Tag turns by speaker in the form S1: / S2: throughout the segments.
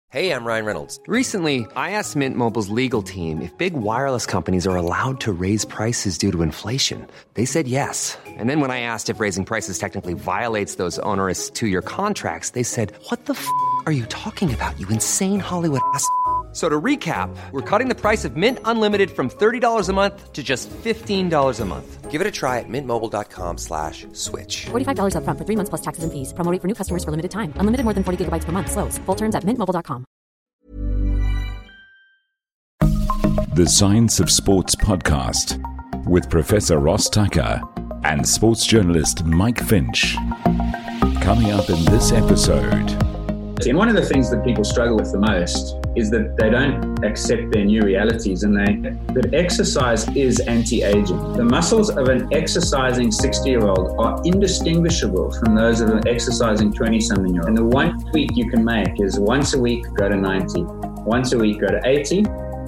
S1: Hey, I'm Ryan Reynolds.
S2: Recently, I asked Mint Mobile's legal team if big wireless companies are allowed to raise prices due to inflation. They said yes. And then when I asked if raising prices technically violates those onerous two-year contracts, they said, "What the f*** are you talking about, you insane Hollywood ass?" So to recap, we're cutting the price of Mint Unlimited from $30 a month to just $15 a month.
S1: Give it a try at mintmobile.com/switch.
S3: $45 up front for 3 months plus taxes and fees. Promo rate for new customers for limited time. Unlimited more than 40 gigabytes per month. Slows full terms at mintmobile.com.
S4: The Science of Sports podcast with Professor Ross Tucker and sports journalist Mike Finch. Coming up in this episode.
S5: And one of the things that people struggle with the most is that they don't accept their new realities, and that exercise is anti-aging. The muscles of an exercising 60-year-old are indistinguishable from those of an exercising 20-something-year-old. And the one tweak you can make is once a week, go to 90. Once a week, go to 80.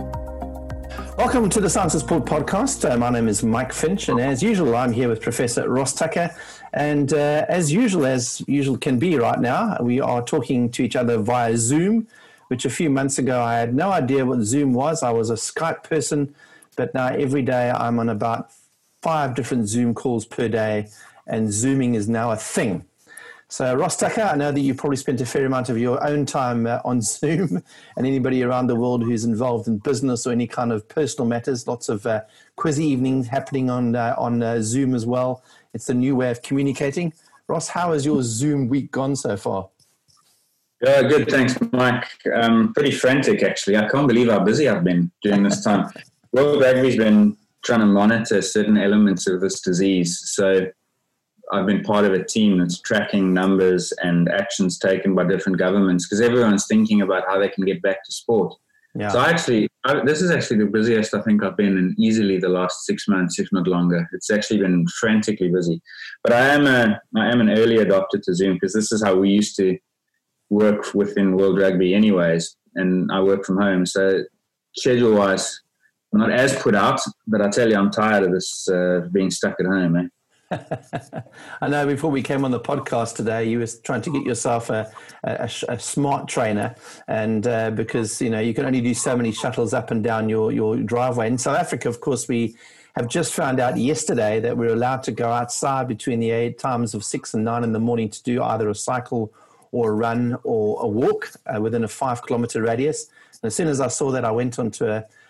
S6: Welcome to the Science of Sport podcast. My name is Mike Finch, and as usual, I'm here with Professor Ross Tucker. And as usual can be right now, we are talking to each other via Zoom, which a few months ago I had no idea what Zoom was. I was a Skype person, but now every day I'm on about 5 different Zoom calls per day, and Zooming is now a thing. So Ross Tucker, I know that you probably spent a fair amount of your own time on Zoom, and anybody around the world who's involved in business or any kind of personal matters, lots of quiz evenings happening on Zoom as well. It's the new way of communicating. Ross, how has your Zoom week gone so far?
S5: Yeah, good. Thanks, Mike. Pretty frantic, actually. I can't believe how busy I've been during this time. World Rugby's been trying to monitor certain elements of this disease. So I've been part of a team that's tracking numbers and actions taken by different governments, because everyone's thinking about how they can get back to sport. Yeah. So this is actually the busiest I think I've been in easily the last 6 months, if not longer. It's actually been frantically busy. But I am an early adopter to Zoom, because this is how we used to work within World Rugby anyways, and I work from home. So schedule-wise, I'm not as put out, but I tell you, I'm tired of this being stuck at home, eh?
S6: I know before we came on the podcast today, you were trying to get yourself a smart trainer, and because you can only do so many shuttles up and down your driveway. In South Africa, of course, we have just found out yesterday that we're allowed to go outside between the times of 6 and 9 in the morning to do either a cycle or a run or a walk within a 5-kilometer radius. And as soon as I saw that, I went onto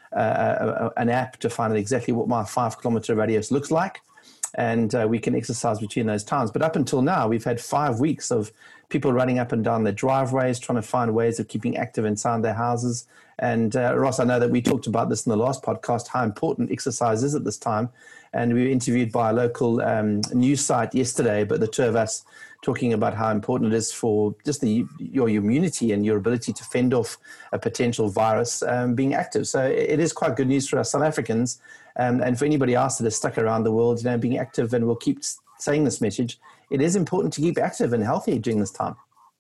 S6: an app to find out exactly what my 5-kilometer radius looks like. And we can exercise between those times. But up until now, we've had 5 weeks of people running up and down their driveways, trying to find ways of keeping active inside their houses. And Ross, I know that we talked about this in the last podcast, how important exercise is at this time. And we were interviewed by a local news site yesterday, but the two of us talking about how important it is for just your immunity and your ability to fend off a potential virus being active. So it is quite good news for us South Africans. And for anybody else that is stuck around the world, being active, and we'll keep saying this message, it is important to keep active and healthy during this time.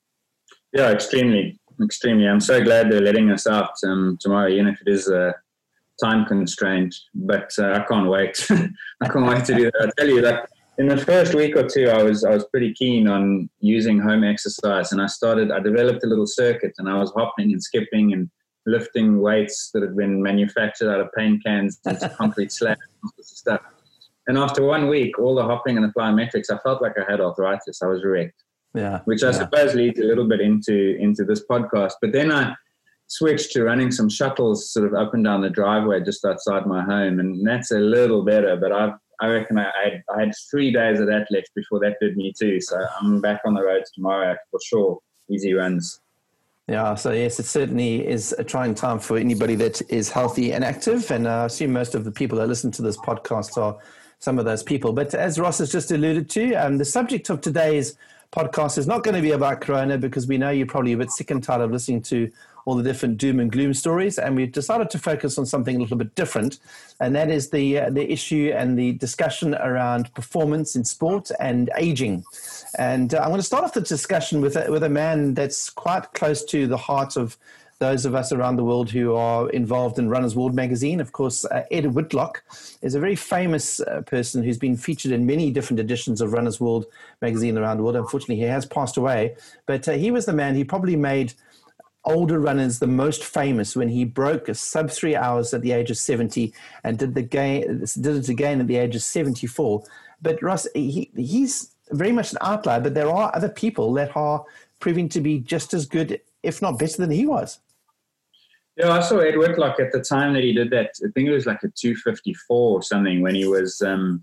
S5: Yeah, extremely. I'm so glad they're letting us out tomorrow, even if it is a time constraint. But I can't wait. I can't wait to do that. I tell you that in the first week or two, I was pretty keen on using home exercise, and I developed a little circuit, and I was hopping and skipping and lifting weights that had been manufactured out of paint cans into concrete slabs and stuff. And after 1 week, all the hopping and the plyometrics, I felt like I had arthritis. I was wrecked. Yeah. Which I suppose leads a little bit into this podcast. But then I switched to running some shuttles sort of up and down the driveway just outside my home, and that's a little better. But I reckon I had 3 days of that left before that did me too. So I'm back on the roads tomorrow for sure. Easy runs.
S6: Yeah, so yes, it certainly is a trying time for anybody that is healthy and active, and I assume most of the people that listen to this podcast are some of those people. But as Ross has just alluded to, the subject of today's podcast is not going to be about corona, because we know you're probably a bit sick and tired of listening to all the different doom and gloom stories, and we've decided to focus on something a little bit different, and that is the issue and the discussion around performance in sport and aging. And I'm going to start off the discussion with a man that's quite close to the heart of those of us around the world who are involved in Runner's World magazine. Of course, Ed Whitlock is a very famous person who's been featured in many different editions of Runner's World magazine around the world. Unfortunately, he has passed away, but he was the man. He probably made older runners the most famous when he broke a sub 3 hours at the age of 70 and did it again at the age of 74. But Ross, he's very much an outlier, but there are other people that are proving to be just as good, if not better than he was.
S5: Yeah, I saw Ed Whitlock at the time that he did that. I think it was like a 254 or something when he was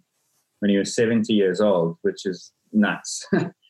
S5: 70 years old, which is nuts.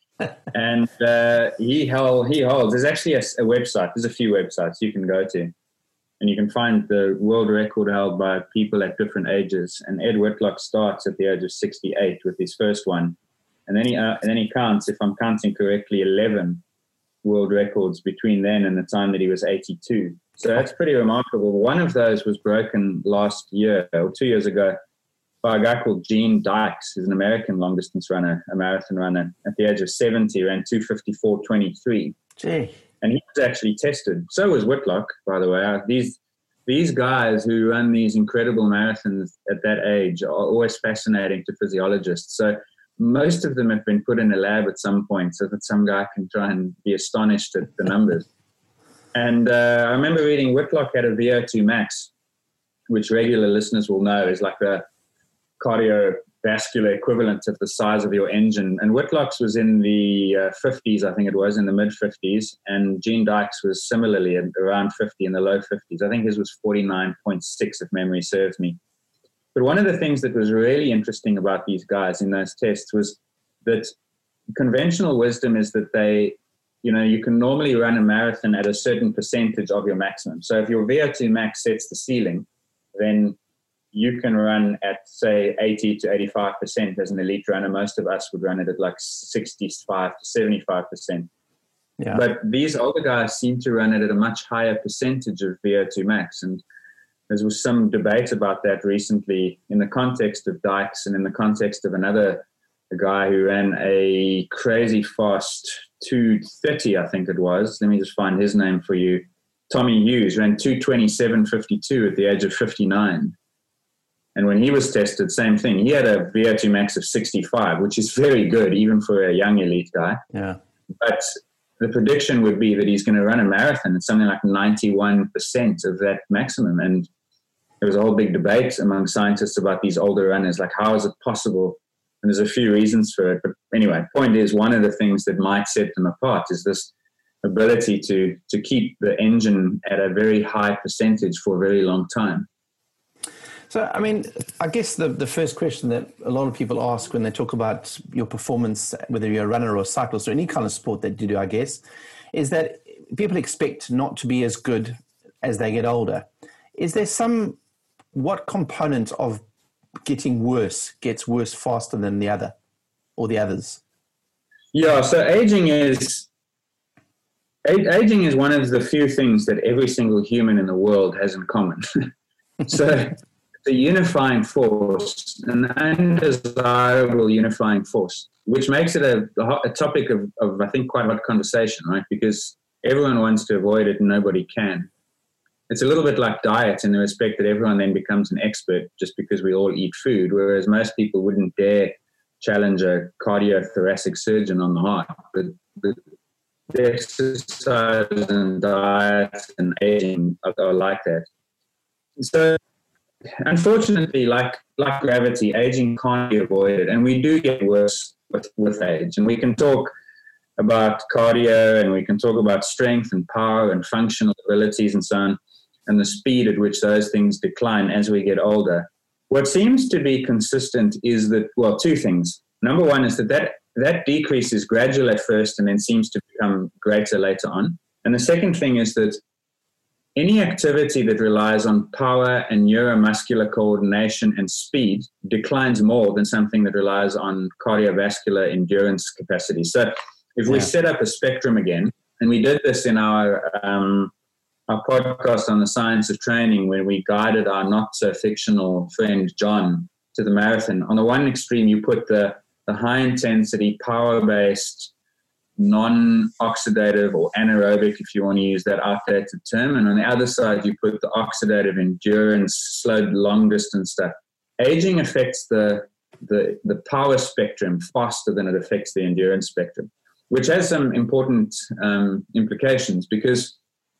S5: And he holds. There's actually a website. There's a few websites you can go to, and you can find the world record held by people at different ages. And Ed Whitlock starts at the age of 68 with his first one, and then he counts, if I'm counting correctly, 11 world records between then and the time that he was 82. So that's pretty remarkable. One of those was broken last year or 2 years ago by a guy called Gene Dykes, who's an American long-distance runner, a marathon runner. At the age of 70, ran 254.23.
S6: Gee.
S5: And he was actually tested. So was Whitlock, by the way. These guys who run these incredible marathons at that age are always fascinating to physiologists. So most of them have been put in a lab at some point so that some guy can try and be astonished at the numbers. And I remember reading Whitlock had a VO2 max, which regular listeners will know is like a cardiovascular equivalent of the size of your engine. And Whitlock's was in the 50s, I think it was, in the mid-50s. And Gene Dykes was similarly at around 50, in the low 50s. I think his was 49.6, if memory serves me. But one of the things that was really interesting about these guys in those tests was that conventional wisdom is that you can normally run a marathon at a certain percentage of your maximum. So if your VO2 max sets the ceiling, then you can run at, say, 80 to 85% as an elite runner. Most of us would run it at like 65 to 75%. Yeah. But these older guys seem to run it at a much higher percentage of VO2 max. And there was some debate about that recently in the context of Dykes and in the context of a guy who ran a crazy fast 2:30, I think it was. Let me just find his name for you. Tommy Hughes ran 2:27.52 at the age of 59. And when he was tested, same thing. He had a VO2 max of 65, which is very good, even for a young elite guy.
S6: Yeah.
S5: But the prediction would be that he's going to run a marathon at something like 91% of that maximum. And there was a whole big debate among scientists about these older runners, like how is it possible? And there's a few reasons for it. But anyway, point is, one of the things that might set them apart is this ability to keep the engine at a very high percentage for a very long time.
S6: So, I mean, I guess the first question that a lot of people ask when they talk about your performance, whether you're a runner or a cyclist or any kind of sport that you do, I guess, is that people expect not to be as good as they get older. Is there what component of getting worse gets worse faster than the other or the others?
S5: Yeah, so aging is one of the few things that every single human in the world has in common. So the unifying force, an undesirable unifying force, which makes it a topic of, I think, quite hot conversation, right? Because everyone wants to avoid it and nobody can. It's a little bit like diet in the respect that everyone then becomes an expert just because we all eat food, whereas most people wouldn't dare challenge a cardiothoracic surgeon on the heart. But exercise and diet and aging are like that. So unfortunately, like gravity, aging can't be avoided, and we do get worse with age. And we can talk about cardio, and we can talk about strength and power and functional abilities and so on, and the speed at which those things decline as we get older. What seems to be consistent is that, well, two things. Number one is that decrease is gradual at first and then seems to become greater later on. And the second thing is that any activity that relies on power and neuromuscular coordination and speed declines more than something that relies on cardiovascular endurance capacity. So if we set up a spectrum again, and we did this in our podcast on the science of training when we guided our not-so-fictional friend John to the marathon. On the one extreme, you put the high-intensity, power-based, non-oxidative or anaerobic, if you want to use that outdated term. And on the other side, you put the oxidative endurance, slow, long-distance stuff. Aging affects the power spectrum faster than it affects the endurance spectrum, which has some important implications, because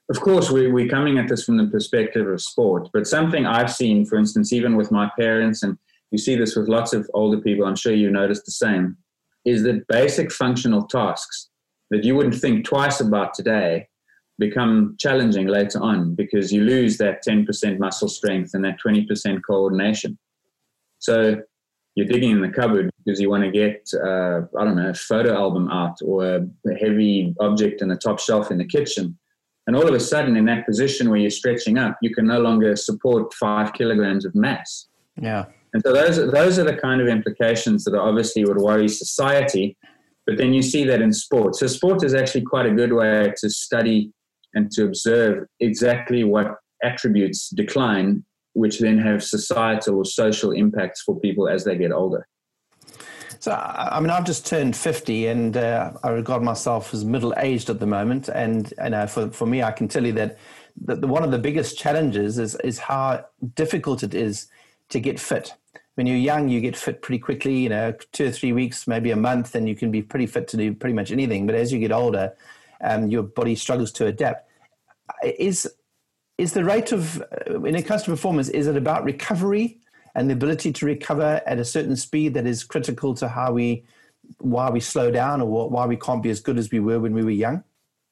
S5: of course, we're coming at this from the perspective of sport, but something I've seen, for instance, even with my parents, and you see this with lots of older people, I'm sure you noticed the same, is that basic functional tasks that you wouldn't think twice about today become challenging later on because you lose that 10% muscle strength and that 20% coordination. So you're digging in the cupboard because you want to get, a photo album out or a heavy object in the top shelf in the kitchen. And all of a sudden, in that position where you're stretching up, you can no longer support 5 kilograms of mass.
S6: Yeah.
S5: And so those are the kind of implications that obviously would worry society. But then you see that in sport. So sport is actually quite a good way to study and to observe exactly what attributes decline, which then have societal or social impacts for people as they get older.
S6: So, I mean, I've just turned 50 and I regard myself as middle-aged at the moment. And for me, I can tell you that one of the biggest challenges is how difficult it is to get fit. When you're young, you get fit pretty quickly, 2 or 3 weeks, maybe a month, and you can be pretty fit to do pretty much anything. But as you get older, your body struggles to adapt. Is the rate of, when it comes to performance, is it about recovery and the ability to recover at a certain speed that is critical to why we slow down or why we can't be as good as we were when we were young?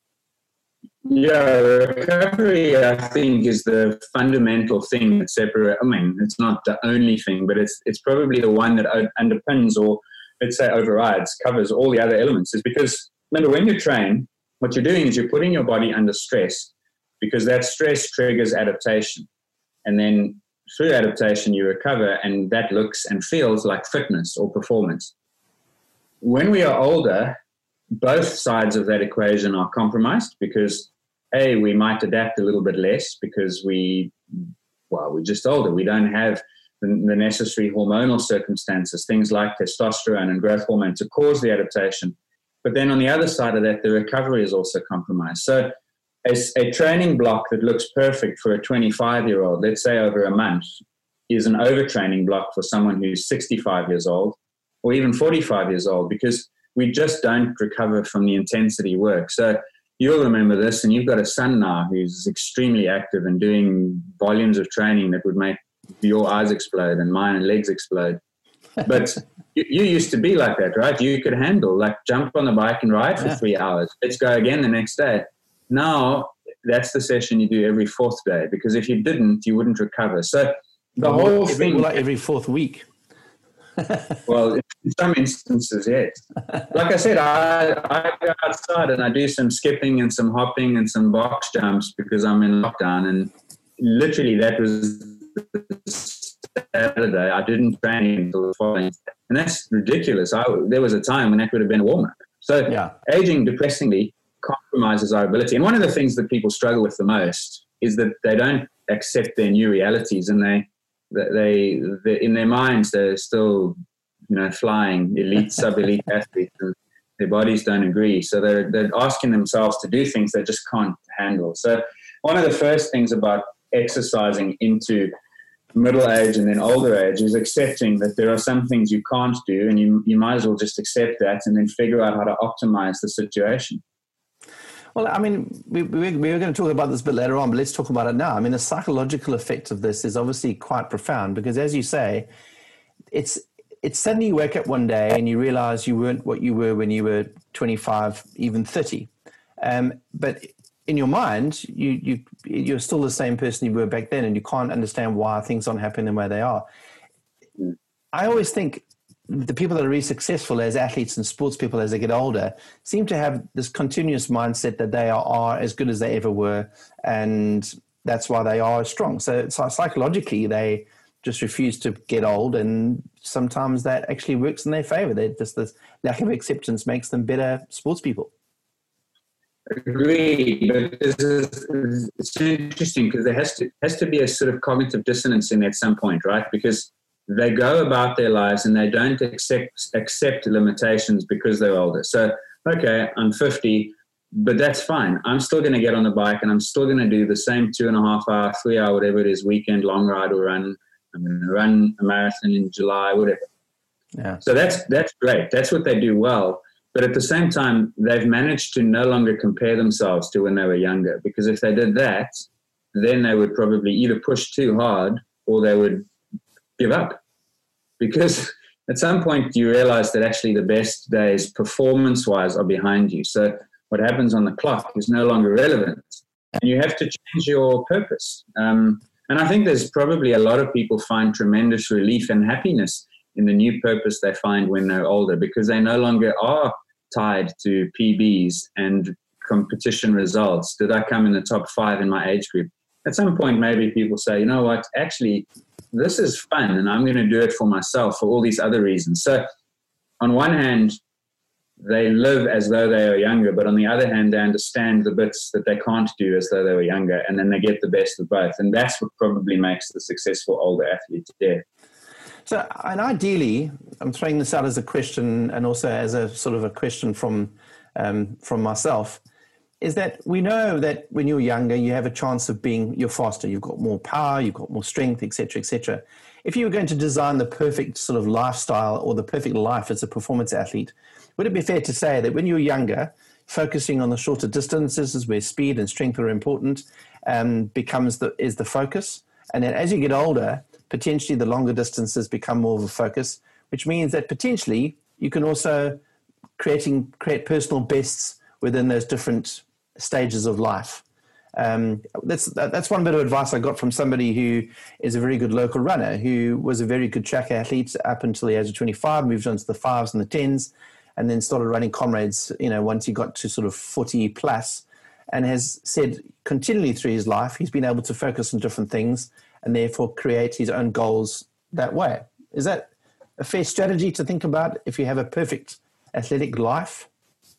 S5: Yeah, recovery, I think, is the fundamental thing that separates. I mean, it's not the only thing, but it's probably the one that underpins, or let's say overrides, covers all the other elements. Is because, remember, when you train, what you're doing is you're putting your body under stress because that stress triggers adaptation. And then through adaptation, you recover, and that looks and feels like fitness or performance. When we are older, both sides of that equation are compromised because, A, we might adapt a little bit less because we're just older. We don't have the necessary hormonal circumstances, things like testosterone and growth hormone to cause the adaptation. But then on the other side of that, the recovery is also compromised. So a training block that looks perfect for a 25-year-old, let's say over a month, is an overtraining block for someone who's 65 years old or even 45 years old because we just don't recover from the intensity work. So you'll remember this, and you've got a son now who's extremely active and doing volumes of training that would make your eyes explode and mine and legs explode. But you used to be like that, right? You could handle, like, jump on the bike and ride for 3 hours. Let's go again the next day. Now, that's the session you do every fourth day, because if you didn't, you wouldn't recover. So the whole thing...
S6: Like every fourth week.
S5: Well, in some instances, yes. Like I said, I go outside and I do some skipping and some hopping and some box jumps because I'm in lockdown. And literally that was Saturday. I didn't train until the following. And that's ridiculous. There was a time when that would have been a warm-up. So aging, depressingly, compromises our ability. And one of the things that people struggle with the most is that they don't accept their new realities, and they in their minds they're still flying elite, sub-elite athletes, and their bodies don't agree. So they're asking themselves to do things they just can't handle. So one of the first things about exercising into middle age and then older age is accepting that there are some things you can't do, and you might as well just accept that and then figure out how to optimize the situation.
S6: Well, I mean, we were going to talk about this a bit later on, but let's talk about it now. I mean, the psychological effect of this is obviously quite profound because, as you say, it's suddenly you wake up one day and you realize you weren't what you were when you were 25, even 30. But in your mind, you're still the same person you were back then, and you can't understand why things aren't happening the way they are. I always think the people that are really successful as athletes and sports people as they get older seem to have this continuous mindset that they are as good as they ever were, and that's why they are strong. So psychologically, they just refuse to get old, and sometimes that actually works in their favor. This lack of acceptance makes them better sports people.
S5: Agreed, but it's interesting because there has to be a sort of cognitive dissonance in at some point, right? Because they go about their lives and they don't accept limitations because they're older. So, okay, I'm 50, but that's fine. I'm still going to get on the bike and I'm still going to do the same 2.5 hour, 3 hour, whatever it is, weekend long ride or run. I'm going to run a marathon in July, whatever.
S6: Yeah.
S5: So that's great. That's what they do well. But at the same time, they've managed to no longer compare themselves to when they were younger, because if they did that, then they would probably either push too hard or they would give up. Because at some point you realize that actually the best days performance-wise are behind you. So what happens on the clock is no longer relevant. And you have to change your purpose. And I think there's probably a lot of people find tremendous relief and happiness in the new purpose they find when they're older, because they no longer are tied to PBs and competition results. Did I come in the top 5 in my age group? At some point, maybe people say, you know what, actually, this is fun and I'm going to do it for myself for all these other reasons. So on one hand, they live as though they are younger, but on the other hand, they understand the bits that they can't do as though they were younger, and then they get the best of both. And that's what probably makes the successful older athlete today.
S6: So, and ideally, I'm throwing this out as a question and also as a sort of a question from myself, is that we know that when you're younger, you have a chance of you're faster, you've got more power, you've got more strength, et cetera, et cetera. If you were going to design the perfect sort of lifestyle or the perfect life as a performance athlete, would it be fair to say that when you're younger, focusing on the shorter distances is where speed and strength are important, is the focus? And then as you get older, potentially the longer distances become more of a focus, which means that potentially you can also create personal bests within those different stages of life. That's one bit of advice I got from somebody who is a very good local runner, who was a very good track athlete up until the age of 25, moved on to the 5s and the 10s, and then started running comrades, once he got to sort of 40 plus, and has said continually through his life, he's been able to focus on different things and therefore create his own goals that way. Is that a fair strategy to think about if you have a perfect athletic life?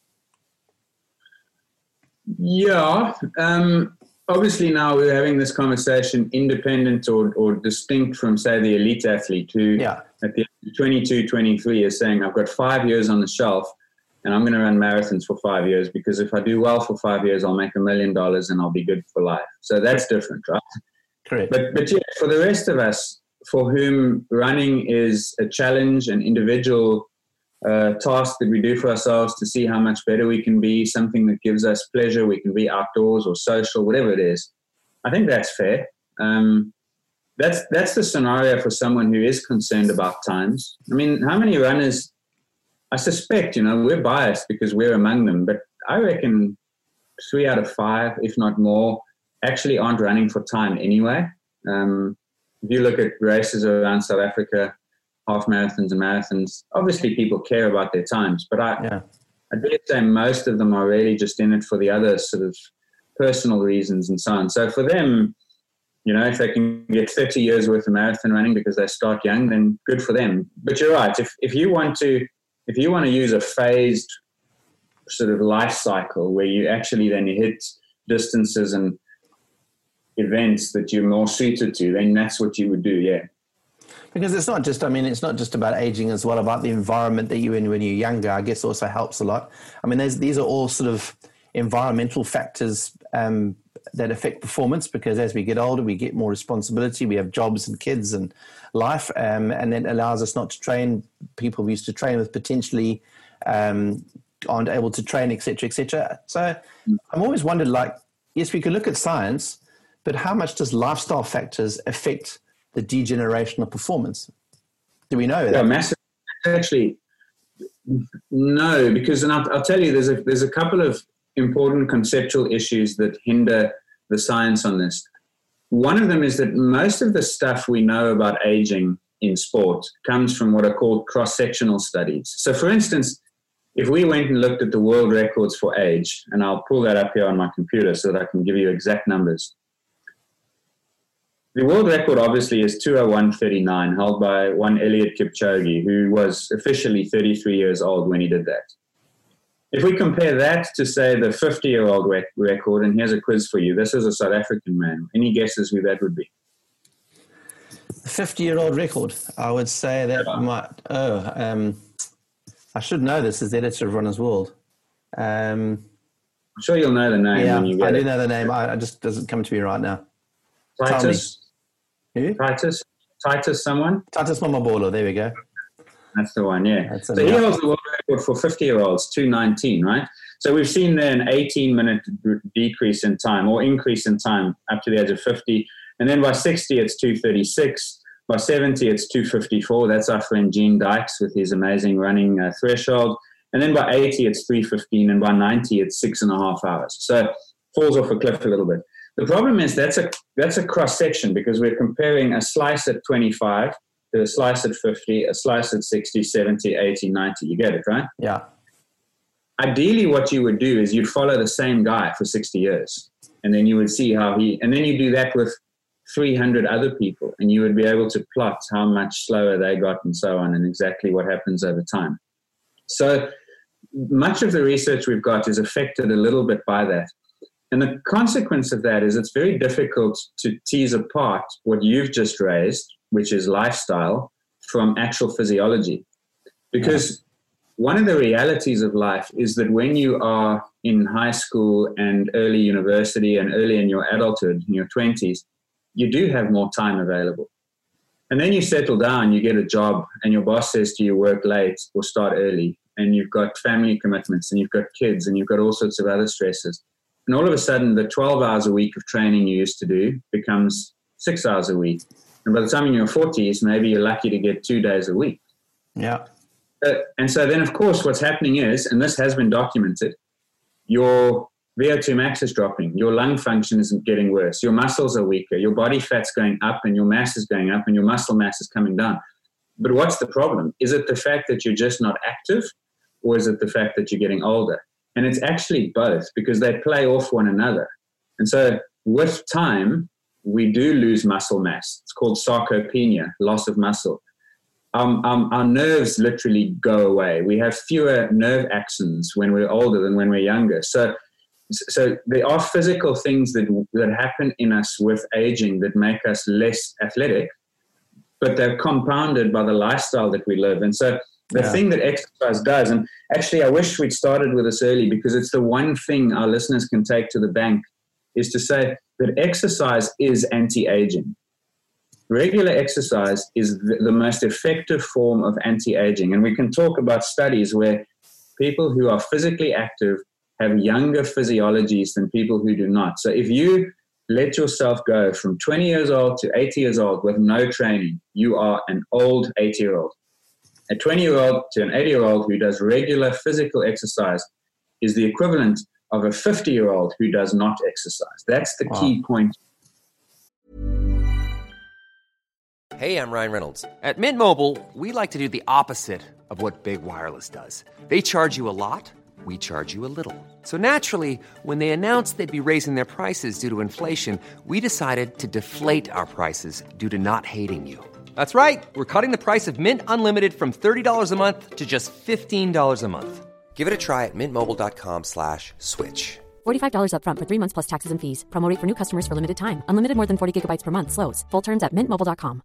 S5: Yeah. Obviously now we're having this conversation independent or distinct from, say, the elite athlete who at the age of 22, 23 is saying, I've got 5 years on the shelf and I'm going to run marathons for 5 years, because if I do well for 5 years, I'll make $1 million and I'll be good for life. So that's different, right?
S6: Correct.
S5: But yeah, for the rest of us, for whom running is a challenge, an individual task that we do for ourselves to see how much better we can be, something that gives us pleasure, we can be outdoors or social, whatever it is, I think that's fair. That's the scenario for someone who is concerned about times. I mean, how many runners, I suspect, we're biased because we're among them, but I reckon 3 out of 5, if not more, actually aren't running for time anyway. If you look at races around South Africa, half marathons and marathons, obviously people care about their times, but I dare say most of them are really just in it for the other sort of personal reasons and so on. So for them, if they can get 30 years worth of marathon running because they start young, then good for them. But you're right. If you want to use a phased sort of life cycle where you actually then hit distances and events that you're more suited to, then that's what you would do, yeah.
S6: Because it's not just about aging as well, about the environment that you're in when you're younger, I guess also helps a lot. I mean, these are all sort of environmental factors that affect performance, because as we get older, we get more responsibility, we have jobs and kids and life, and that allows us not to train. People who used to train with potentially aren't able to train, et cetera, et cetera. So I've always wondered, yes, we can look at science, but how much does lifestyle factors affect the degeneration of performance? Do we know that?
S5: Yeah, massive. Actually, no, because, and I'll tell you, there's a couple of important conceptual issues that hinder the science on this. One of them is that most of the stuff we know about aging in sport comes from what are called cross-sectional studies. So, for instance, if we went and looked at the world records for age, and I'll pull that up here on my computer so that I can give you exact numbers. The world record obviously is 2:01:39, held by one Eliud Kipchoge, who was officially 33 years old when he did that. If we compare that to, say, the 50-year-old record, and here's a quiz for you. This is a South African man. Any guesses who that would be?
S6: The 50-year-old record, I would say that I should know this as the editor of Runner's World.
S5: I'm sure you'll know the name when you get it.
S6: I do know the name. I just doesn't come to me right now.
S5: Titus?
S6: Who?
S5: Titus someone?
S6: Titus Mamabolo, there we go.
S5: That's the one, yeah. So he holds the world record for 50-year-olds, 2:19, right? So we've seen there an 18-minute decrease in time or increase in time up to the age of 50. And then by 60, it's 2:36. By 70, it's 2:54. That's our friend Gene Dykes with his amazing running threshold. And then by 80, it's 3:15. And by 90, it's 6.5 hours. So falls off a cliff a little bit. The problem is that's a cross-section because we're comparing a slice at 25 to a slice at 50, a slice at 60, 70, 80, 90. You get it, right?
S6: Yeah.
S5: Ideally, what you would do is you'd follow the same guy for 60 years. And then you would see and then you do that with 300 other people, and you would be able to plot how much slower they got and so on, and exactly what happens over time. So much of the research we've got is affected a little bit by that. And the consequence of that is it's very difficult to tease apart what you've just raised, which is lifestyle, from actual physiology. Because one of the realities of life is that when you are in high school and early university and early in your adulthood, in your 20s, you do have more time available. And then you settle down, you get a job, and your boss says to you, work late or start early, and you've got family commitments, and you've got kids, and you've got all sorts of other stresses. And all of a sudden, the 12 hours a week of training you used to do becomes 6 hours a week. And by the time you're in your 40s, maybe you're lucky to get 2 days a week.
S6: Yeah.
S5: And so then, of course, what's happening is, and this has been documented, your VO2 max is dropping, your lung function isn't getting worse, your muscles are weaker, your body fat's going up and your mass is going up and your muscle mass is coming down. But what's the problem? Is it the fact that you're just not active, or is it the fact that you're getting older? And it's actually both, because they play off one another. And so with time, we do lose muscle mass. It's called sarcopenia, loss of muscle. Our nerves literally go away. We have fewer nerve axons when we're older than when we're younger. So there are physical things that happen in us with aging that make us less athletic, but they're compounded by the lifestyle that we live. And so the thing that exercise does, and actually I wish we'd started with this early, because it's the one thing our listeners can take to the bank, is to say that exercise is anti-aging. Regular exercise is the most effective form of anti-aging. And we can talk about studies where people who are physically active have younger physiologies than people who do not. So if you let yourself go from 20 years old to 80 years old with no training, you are an old 80-year-old. A 20-year-old to an 80-year-old who does regular physical exercise is the equivalent of a 50-year-old who does not exercise. That's the key point.
S1: Hey, I'm Ryan Reynolds. At Mint Mobile, we like to do the opposite of what Big Wireless does. They charge you a lot, we charge you a little. So naturally, when they announced they'd be raising their prices due to inflation, we decided to deflate our prices due to not hating you. That's right. We're cutting the price of Mint Unlimited from $30 a month to just $15 a month.
S2: Give it a try at mintmobile.com/switch.
S3: $45 up front for 3 months plus taxes and fees. Promo rate for new customers for limited time. Unlimited more than 40 gigabytes per month. Slows full terms at mintmobile.com.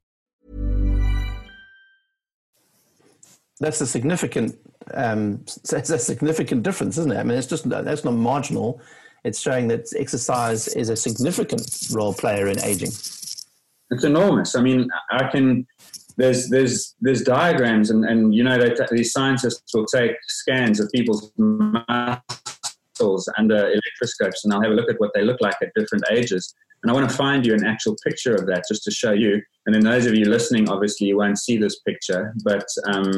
S6: That's a significant difference, isn't it? I mean, that's not marginal. It's showing that exercise is a significant role player in aging.
S5: It's enormous. I mean, there's diagrams, and you know, these scientists will take scans of people's muscles under electroscopes, and I'll have a look at what they look like at different ages. And I want to find you an actual picture of that just to show you. And then those of you listening, obviously you won't see this picture, but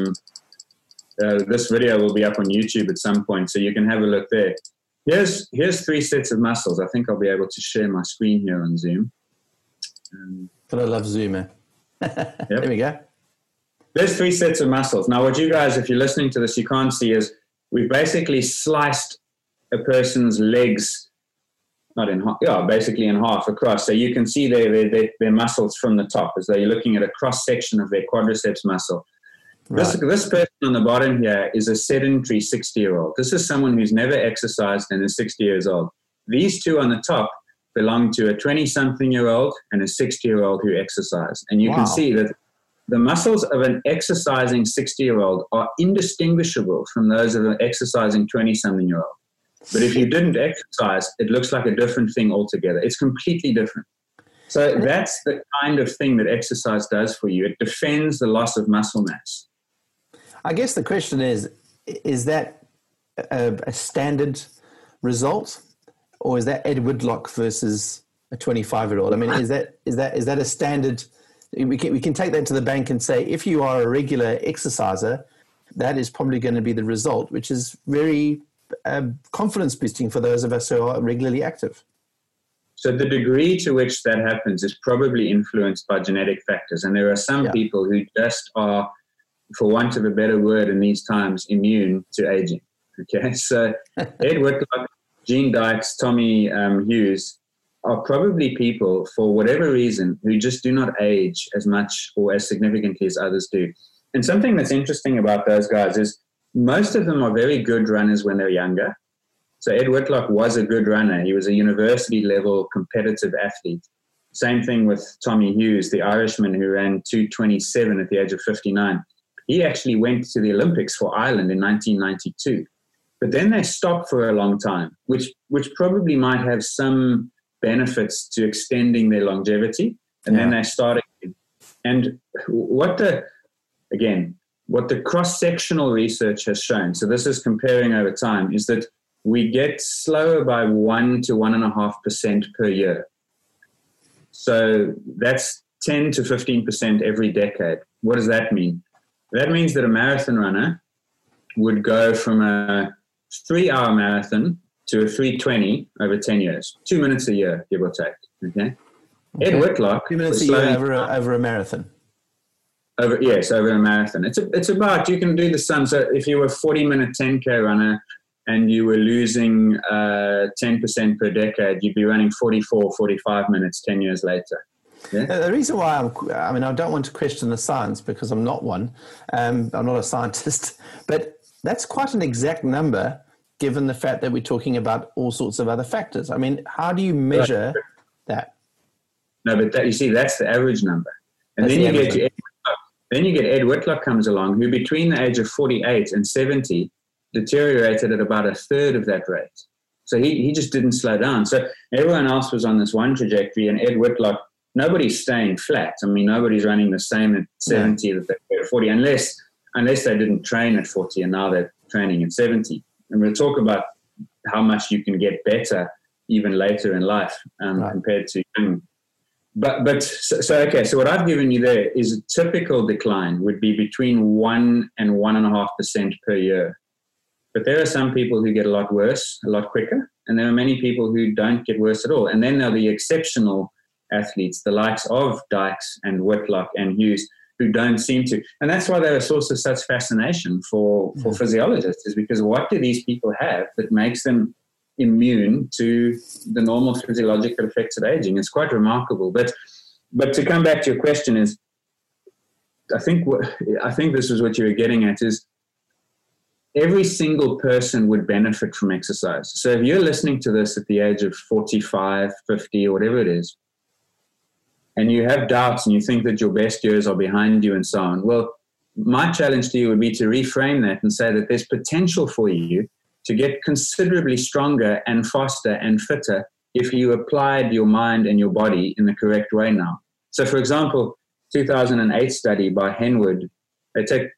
S5: this video will be up on YouTube at some point, so you can have a look there. Here's 3 sets of muscles. I think I'll be able to share my screen here on Zoom.
S6: But I love Zoom, eh?
S5: Yep.
S6: There we go.
S5: There's 3 sets of muscles. Now, what you guys, if you're listening to this, you can't see is we've basically sliced a person's legs, not in half, basically in half across. So you can see their muscles from the top, as though you're looking at a cross-section of their quadriceps muscle. Right. This person on the bottom here is a sedentary 60-year-old. This is someone who's never exercised and is 60 years old. These 2 on the top belong to a 20-something-year-old and a 60-year-old who exercise. And you can see that the muscles of an exercising 60-year-old are indistinguishable from those of an exercising 20-something-year-old. But if you didn't exercise, it looks like a different thing altogether. It's completely different. So that's the kind of thing that exercise does for you. It defends the loss of muscle mass.
S6: I guess the question is is that a standard result, or is that Ed Whitlock versus a 25-year-old? I mean, is that a standard? We can take that to the bank and say, if you are a regular exerciser, that is probably going to be the result, which is very confidence boosting for those of us who are regularly active.
S5: So the degree to which that happens is probably influenced by genetic factors. And there are some people who just are, for want of a better word in these times, immune to aging. Okay, so Ed Whitlock, Gene Dykes, Tommy Hughes are probably people, for whatever reason, who just do not age as much or as significantly as others do. And something that's interesting about those guys is most of them are very good runners when they're younger. So Ed Whitlock was a good runner. He was a university-level competitive athlete. Same thing with Tommy Hughes, the Irishman who ran 2:27 at the age of 59. He actually went to the Olympics for Ireland in 1992. But then they stopped for a long time, which probably might have some benefits to extending their longevity. And then they started. And what the cross-sectional research has shown, so this is comparing over time, is that we get slower by 1 to 1.5% per year. So that's 10 to 15% every decade. What does that mean? That means that a marathon runner would go from a 3-hour marathon to a 3:20 over 10 years, 2 minutes a year, give or take. Okay. Ed Whitlock
S6: 2 minutes a year over a marathon.
S5: Over a marathon. It's about, you can do the sum. So if you were a 40-minute 10K runner and you were losing 10% per decade, you'd be running 44, 45 minutes 10 years later. Yeah?
S6: The reason why I don't want to question the science because I'm not one. I'm not a scientist, but that's quite an exact number given the fact that we're talking about all sorts of other factors. I mean, how do you measure that?
S5: No, but you see, that's the average number. And then you get Ed Whitlock comes along, who between the age of 48 and 70 deteriorated at about a third of that rate. So he just didn't slow down. So everyone else was on this one trajectory, and Ed Whitlock, nobody's staying flat. I mean, nobody's running the same at 70 that they were at 40, unless they didn't train at 40 and now they're training at 70. And we'll talk about how much you can get better even later in life compared to young. So what I've given you there is a typical decline would be between 1 and 1.5% per year. But there are some people who get a lot worse, a lot quicker, and there are many people who don't get worse at all. And then there are the exceptional athletes, the likes of Dykes and Whitlock and Hughes, who don't seem to. And that's why they're a source of such fascination for physiologists, is because what do these people have that makes them immune to the normal physiological effects of aging? It's quite remarkable. But to come back to your question is, I think this is what you were getting at, is every single person would benefit from exercise. So if you're listening to this at the age of 45, 50, or whatever it is, and you have doubts and you think that your best years are behind you and so on, well, my challenge to you would be to reframe that and say that there's potential for you to get considerably stronger and faster and fitter if you applied your mind and your body in the correct way now. So, for example, 2008 study by Henwood, they take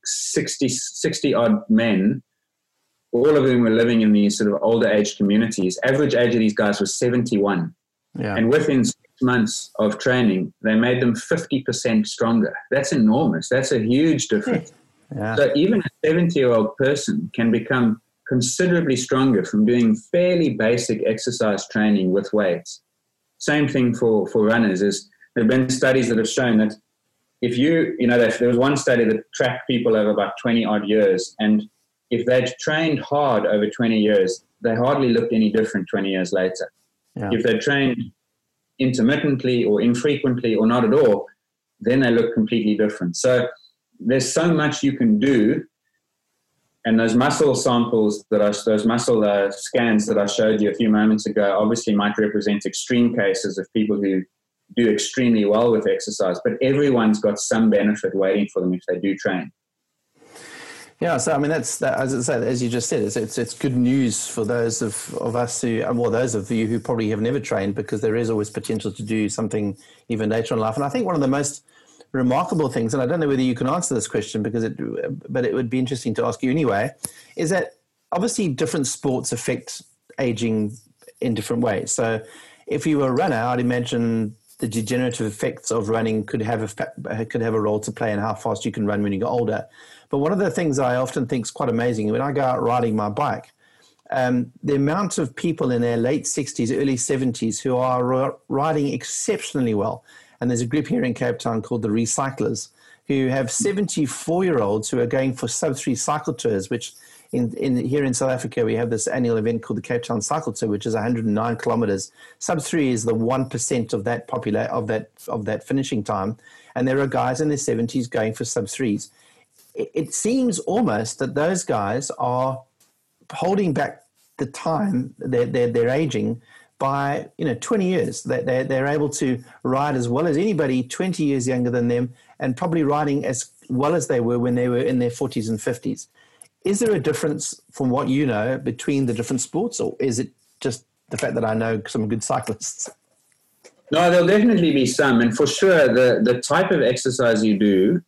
S5: 60-odd men, all of whom were living in these sort of older age communities. Average age of these guys was 71. Yeah. And within 6 months of training, they made them 50% stronger. That's enormous. That's a huge difference. Yeah. So even a 70-year-old person can become considerably stronger from doing fairly basic exercise training with weights. Same thing for runners. There have been studies that have shown that if there was one study that tracked people over about 20-odd years, and if they'd trained hard over 20 years, they hardly looked any different 20 years later. Yeah. If they trained intermittently or infrequently or not at all, then they look completely different. So there's so much you can do. And those muscle samples those muscle scans that I showed you a few moments ago obviously might represent extreme cases of people who do extremely well with exercise, but everyone's got some benefit waiting for them if they do train.
S6: Yeah, so I mean as I say, as you just said, it's good news for those of us those of you who probably have never trained, because there is always potential to do something even later in life. And I think one of the most remarkable things, and I don't know whether you can answer this question but it would be interesting to ask you anyway, is that obviously different sports affect aging in different ways. So if you were a runner, I'd imagine the degenerative effects of running could have a role to play in how fast you can run when you get older. But one of the things I often think is quite amazing, when I go out riding my bike, the amount of people in their late 60s, early 70s who are riding exceptionally well. And there's a group here in Cape Town called the Recyclers, who have 74-year-olds who are going for sub-3 cycle tours, which here in South Africa, we have this annual event called the Cape Town Cycle Tour, which is 109 kilometers. Sub-3 is the 1% of that of that finishing time. And there are guys in their 70s going for sub-3s. It seems almost that those guys are holding back the time they're aging by 20 years. They're able to ride as well as anybody 20 years younger than them, and probably riding as well as they were when they were in their 40s and 50s. Is there a difference from what you know between the different sports, or is it just the fact that I know some good cyclists?
S5: No, there'll definitely be some, and for sure the type of exercise you do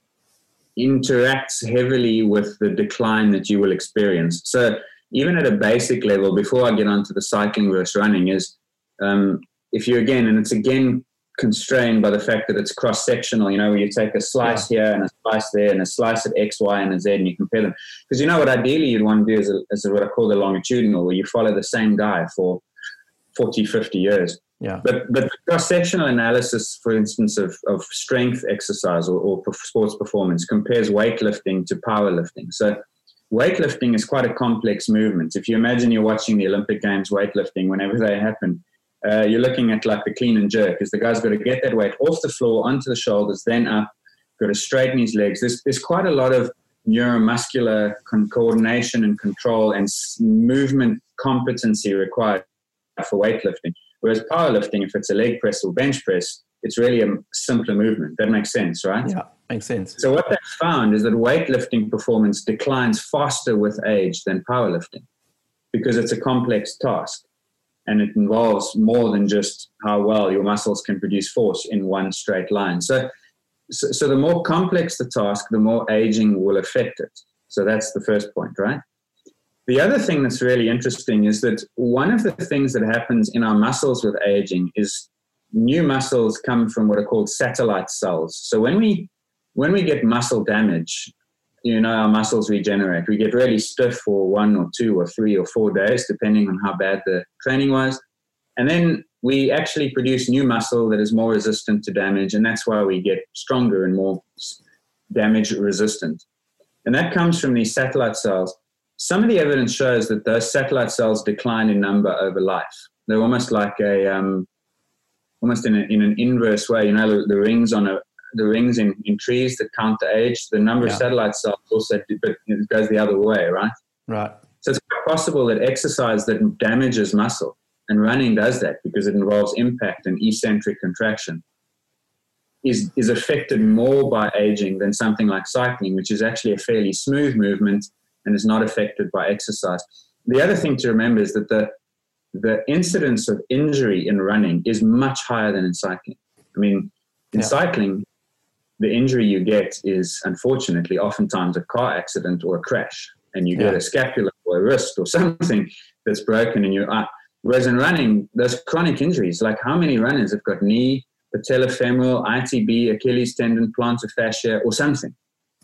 S5: interacts heavily with the decline that you will experience. So even at a basic level, before I get onto the cycling versus running, is if you it's again constrained by the fact that it's cross-sectional, where you take a slice here and a slice there and a slice at X, Y, and a Z, and you compare them. Because what ideally you'd want to do is what I call the longitudinal, where you follow the same guy for 40, 50 years.
S6: Yeah.
S5: But the cross-sectional analysis, for instance, of strength exercise or sports performance compares weightlifting to powerlifting. So weightlifting is quite a complex movement. If you imagine you're watching the Olympic Games weightlifting, whenever they happen, you're looking at like the clean and jerk, because the guy's got to get that weight off the floor, onto the shoulders, then up, got to straighten his legs. There's quite a lot of neuromuscular coordination and control and movement competency required for weightlifting. Whereas powerlifting, if it's a leg press or bench press, it's really a simpler movement. That makes sense, right?
S6: Yeah, makes sense.
S5: So what they've found is that weightlifting performance declines faster with age than powerlifting, because it's a complex task and it involves more than just how well your muscles can produce force in one straight line. So the more complex the task, the more aging will affect it. So that's the first point, right? The other thing that's really interesting is that one of the things that happens in our muscles with aging is new muscles come from what are called satellite cells. So when we get muscle damage, our muscles regenerate. We get really stiff for 1 or 2 or 3 or 4 days, depending on how bad the training was. And then we actually produce new muscle that is more resistant to damage, and that's why we get stronger and more damage resistant. And that comes from these satellite cells. Some of the evidence shows that those satellite cells decline in number over life. They're almost like almost in an inverse way. The rings the rings in trees that count the age. The number of satellite cells also, but it goes the other way, right?
S6: Right.
S5: So it's quite possible that exercise that damages muscle, and running does that because it involves impact and eccentric contraction, is affected more by aging than something like cycling, which is actually a fairly smooth movement and is not affected by exercise. The other thing to remember is that the incidence of injury in running is much higher than in cycling. I mean, in cycling, the injury you get is, unfortunately, oftentimes a car accident or a crash, and you get a scapula or a wrist or something that's broken in your eye. Whereas in running, there's chronic injuries. Like, how many runners have got knee, patellofemoral, ITB, Achilles tendon, plantar fascia, or something?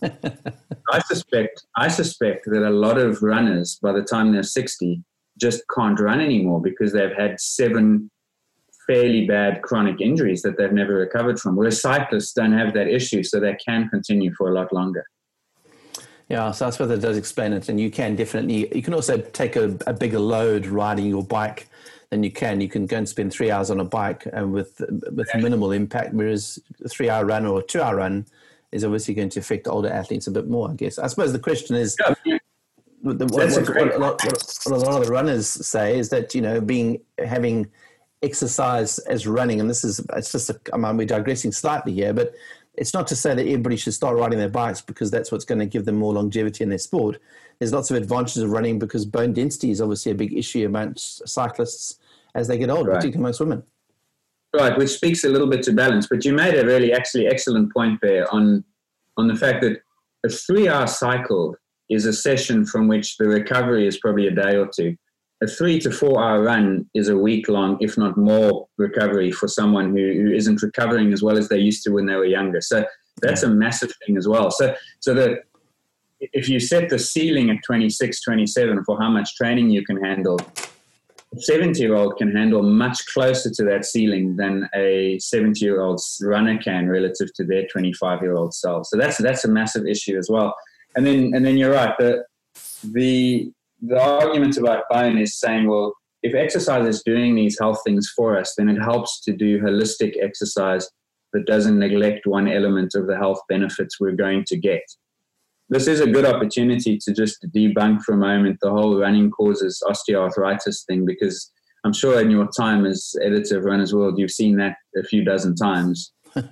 S5: I suspect that a lot of runners, by the time they're 60, just can't run anymore because they've had 7 fairly bad chronic injuries that they've never recovered from. Whereas cyclists don't have that issue, so they can continue for a lot longer.
S6: Yeah, so I suppose that does explain it. And you can also take a bigger load riding your bike than you can. You can go and spend 3 hours on a bike with minimal impact, whereas a 3-hour run or a 2-hour run is obviously going to affect older athletes a bit more, I guess. I suppose the question is, what a lot of the runners say is that, having exercise as running, and we're digressing slightly here, but it's not to say that everybody should start riding their bikes because that's what's going to give them more longevity in their sport. There's lots of advantages of running because bone density is obviously a big issue amongst cyclists as they get older, particularly amongst women.
S5: right, which speaks a little bit to balance. But you made a really actually excellent point there on the fact that a 3-hour cycle is a session from which the recovery is probably a day or two. A 3 to 4 hour run is a week long, if not more, recovery for someone who isn't recovering as well as they used to when they were younger. So that's a massive thing as well. So that if you set the ceiling at 26, 27 for how much training you can handle, a 70-year-old can handle much closer to that ceiling than a 70-year-old runner can relative to their 25-year-old self. So that's a massive issue as well. And then you're right. The argument about bone is saying, well, if exercise is doing these health things for us, then it helps to do holistic exercise that doesn't neglect one element of the health benefits we're going to get. This is a good opportunity to just debunk for a moment the whole running causes osteoarthritis thing, because I'm sure in your time as editor of Runner's World, you've seen that a few dozen times.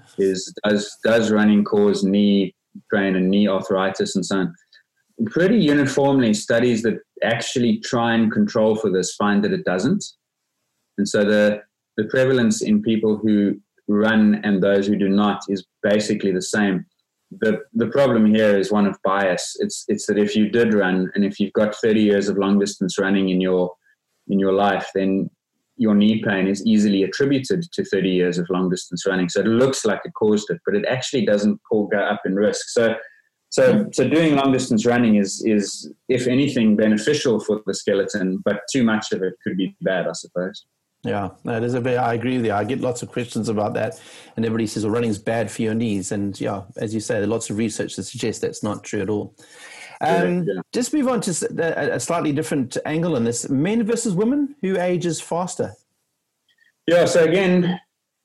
S5: Does running cause knee strain and knee arthritis and so on? Pretty uniformly, studies that actually try and control for this find that it doesn't. And so the prevalence in people who run and those who do not is basically the same. The problem here is one of bias. It's that if you did run and if you've got 30 years of long distance running in your life, then your knee pain is easily attributed to 30 years of long distance running. So it looks like it caused it, but it actually doesn't go up in risk. So doing long distance running is if anything beneficial for the skeleton, but too much of it could be bad, I suppose.
S6: Yeah, that is I agree with you. I get lots of questions about that, and everybody says, well, running is bad for your knees. And yeah, as you say, there are lots of research that suggests that's not true at all. Just move on to a slightly different angle on this. Men versus women, who ages faster?
S5: Yeah, so again,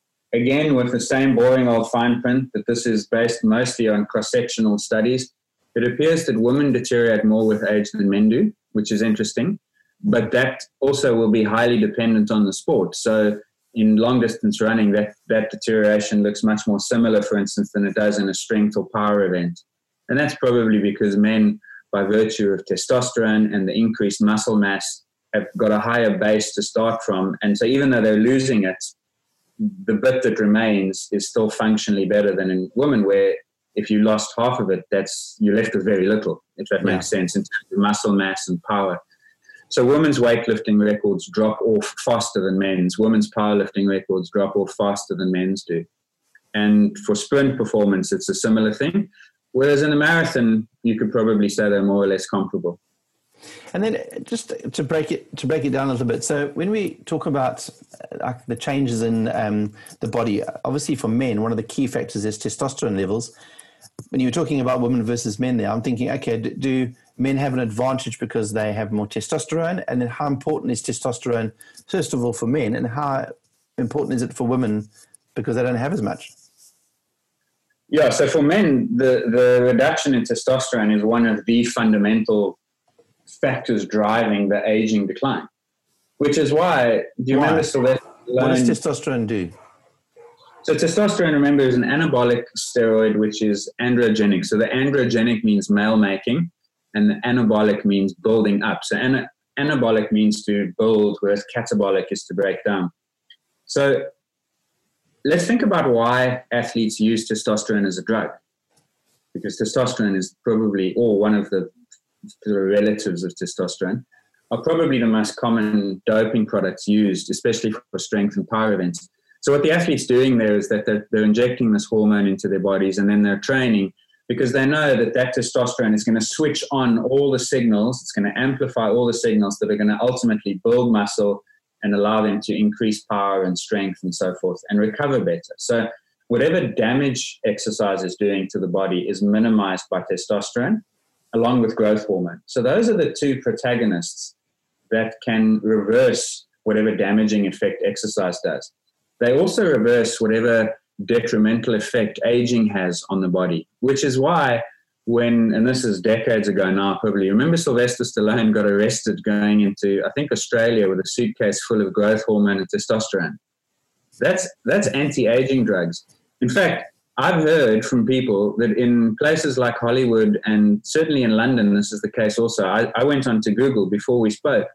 S5: with the same boring old fine print, that this is based mostly on cross-sectional studies, it appears that women deteriorate more with age than men do, which is interesting. But that also will be highly dependent on the sport. So in long-distance running, that deterioration looks much more similar, for instance, than it does in a strength or power event. And that's probably because men, by virtue of testosterone and the increased muscle mass, have got a higher base to start from. And so even though they're losing it, the bit that remains is still functionally better than in women, where if you lost half of it, you're left with very little, if that makes sense, in terms of muscle mass and power. So women's weightlifting records drop off faster than men's. Women's powerlifting records drop off faster than men's do. And for sprint performance, it's a similar thing. Whereas in a marathon, you could probably say they're more or less comparable.
S6: And then just to break it down a little bit. So when we talk about the changes in the body, obviously for men, one of the key factors is testosterone levels. When you were talking about women versus men there, I'm thinking, okay, do men have an advantage because they have more testosterone? And then how important is testosterone, first of all, for men? And how important is it for women because they don't have as much?
S5: Yeah, so for men, the reduction in testosterone is one of the fundamental factors driving the aging decline, which is why, remember Sylvester Stallone? What
S6: does testosterone do?
S5: So testosterone, remember, is an anabolic steroid, which is androgenic. So the androgenic means male making, and the anabolic means building up. So anabolic means to build, whereas catabolic is to break down. So let's think about why athletes use testosterone as a drug, because testosterone is probably, or one of the relatives of testosterone, are probably the most common doping products used, especially for strength and power events. So what the athlete's doing there is that they're injecting this hormone into their bodies, and then they're training because they know that testosterone is going to switch on all the signals. It's going to amplify all the signals that are going to ultimately build muscle and allow them to increase power and strength and so forth and recover better. So whatever damage exercise is doing to the body is minimized by testosterone along with growth hormone. So those are the two protagonists that can reverse whatever damaging effect exercise does. They also reverse whatever detrimental effect aging has on the body, which is why and this is decades ago now probably, remember Sylvester Stallone got arrested going into, I think, Australia with a suitcase full of growth hormone and testosterone. That's anti-aging drugs. In fact, I've heard from people that in places like Hollywood and certainly in London, this is the case also. I went on to Google before we spoke,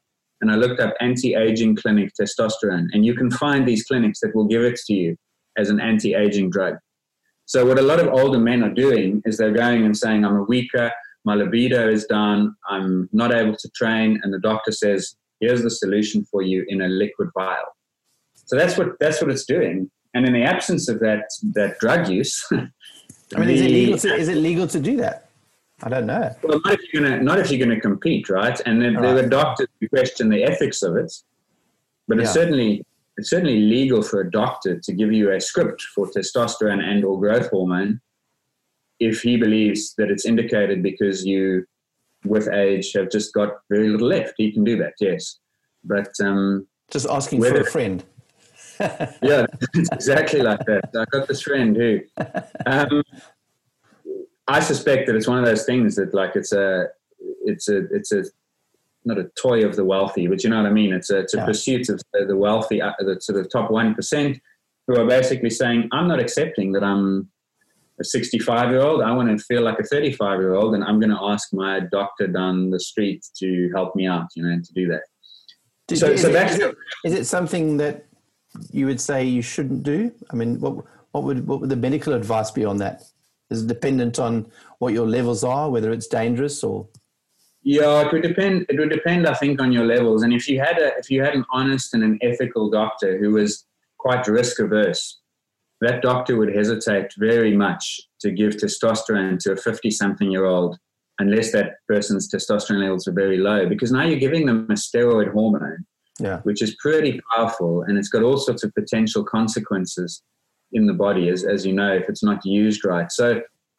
S5: and I looked up anti-aging clinic testosterone, and you can find these clinics that will give it to you as an anti-aging drug. So what a lot of older men are doing is they're going and saying, I'm a weaker, my libido is down, I'm not able to train, and the doctor says, here's the solution for you in a liquid vial. So that's what it's doing. And in the absence of that drug use,
S6: I mean, is it legal to do that? I don't know.
S5: Well, not if you're gonna compete, right? And there were doctors who question the ethics of it, but it's certainly legal for a doctor to give you a script for testosterone and or growth hormone if he believes that it's indicated because you, with age, have just got very little left. He can do that, yes. But
S6: just asking for a friend.
S5: Yeah, it's exactly like that. I got this friend who, I suspect that it's one of those things that, like, it's a not a toy of the wealthy, but you know what I mean. It's a pursuit of the wealthy, the sort of top 1%, who are basically saying, I'm not accepting that I'm a 65-year-old. I want to feel like a 35-year-old, and I'm going to ask my doctor down the street to help me out, to do that.
S6: Is it something that you would say you shouldn't do? I mean, what would the medical advice be on that? Is it dependent on what your levels are, whether it's dangerous or?
S5: Yeah, it would depend. It would depend, I think, on your levels. And if you had an honest and an ethical doctor who was quite risk averse, that doctor would hesitate very much to give testosterone to a 50-something-year-old unless that person's testosterone levels are very low, because now you're giving them a steroid hormone, which is pretty powerful, and it's got all sorts of potential consequences in the body, as you know, if it's not used right. So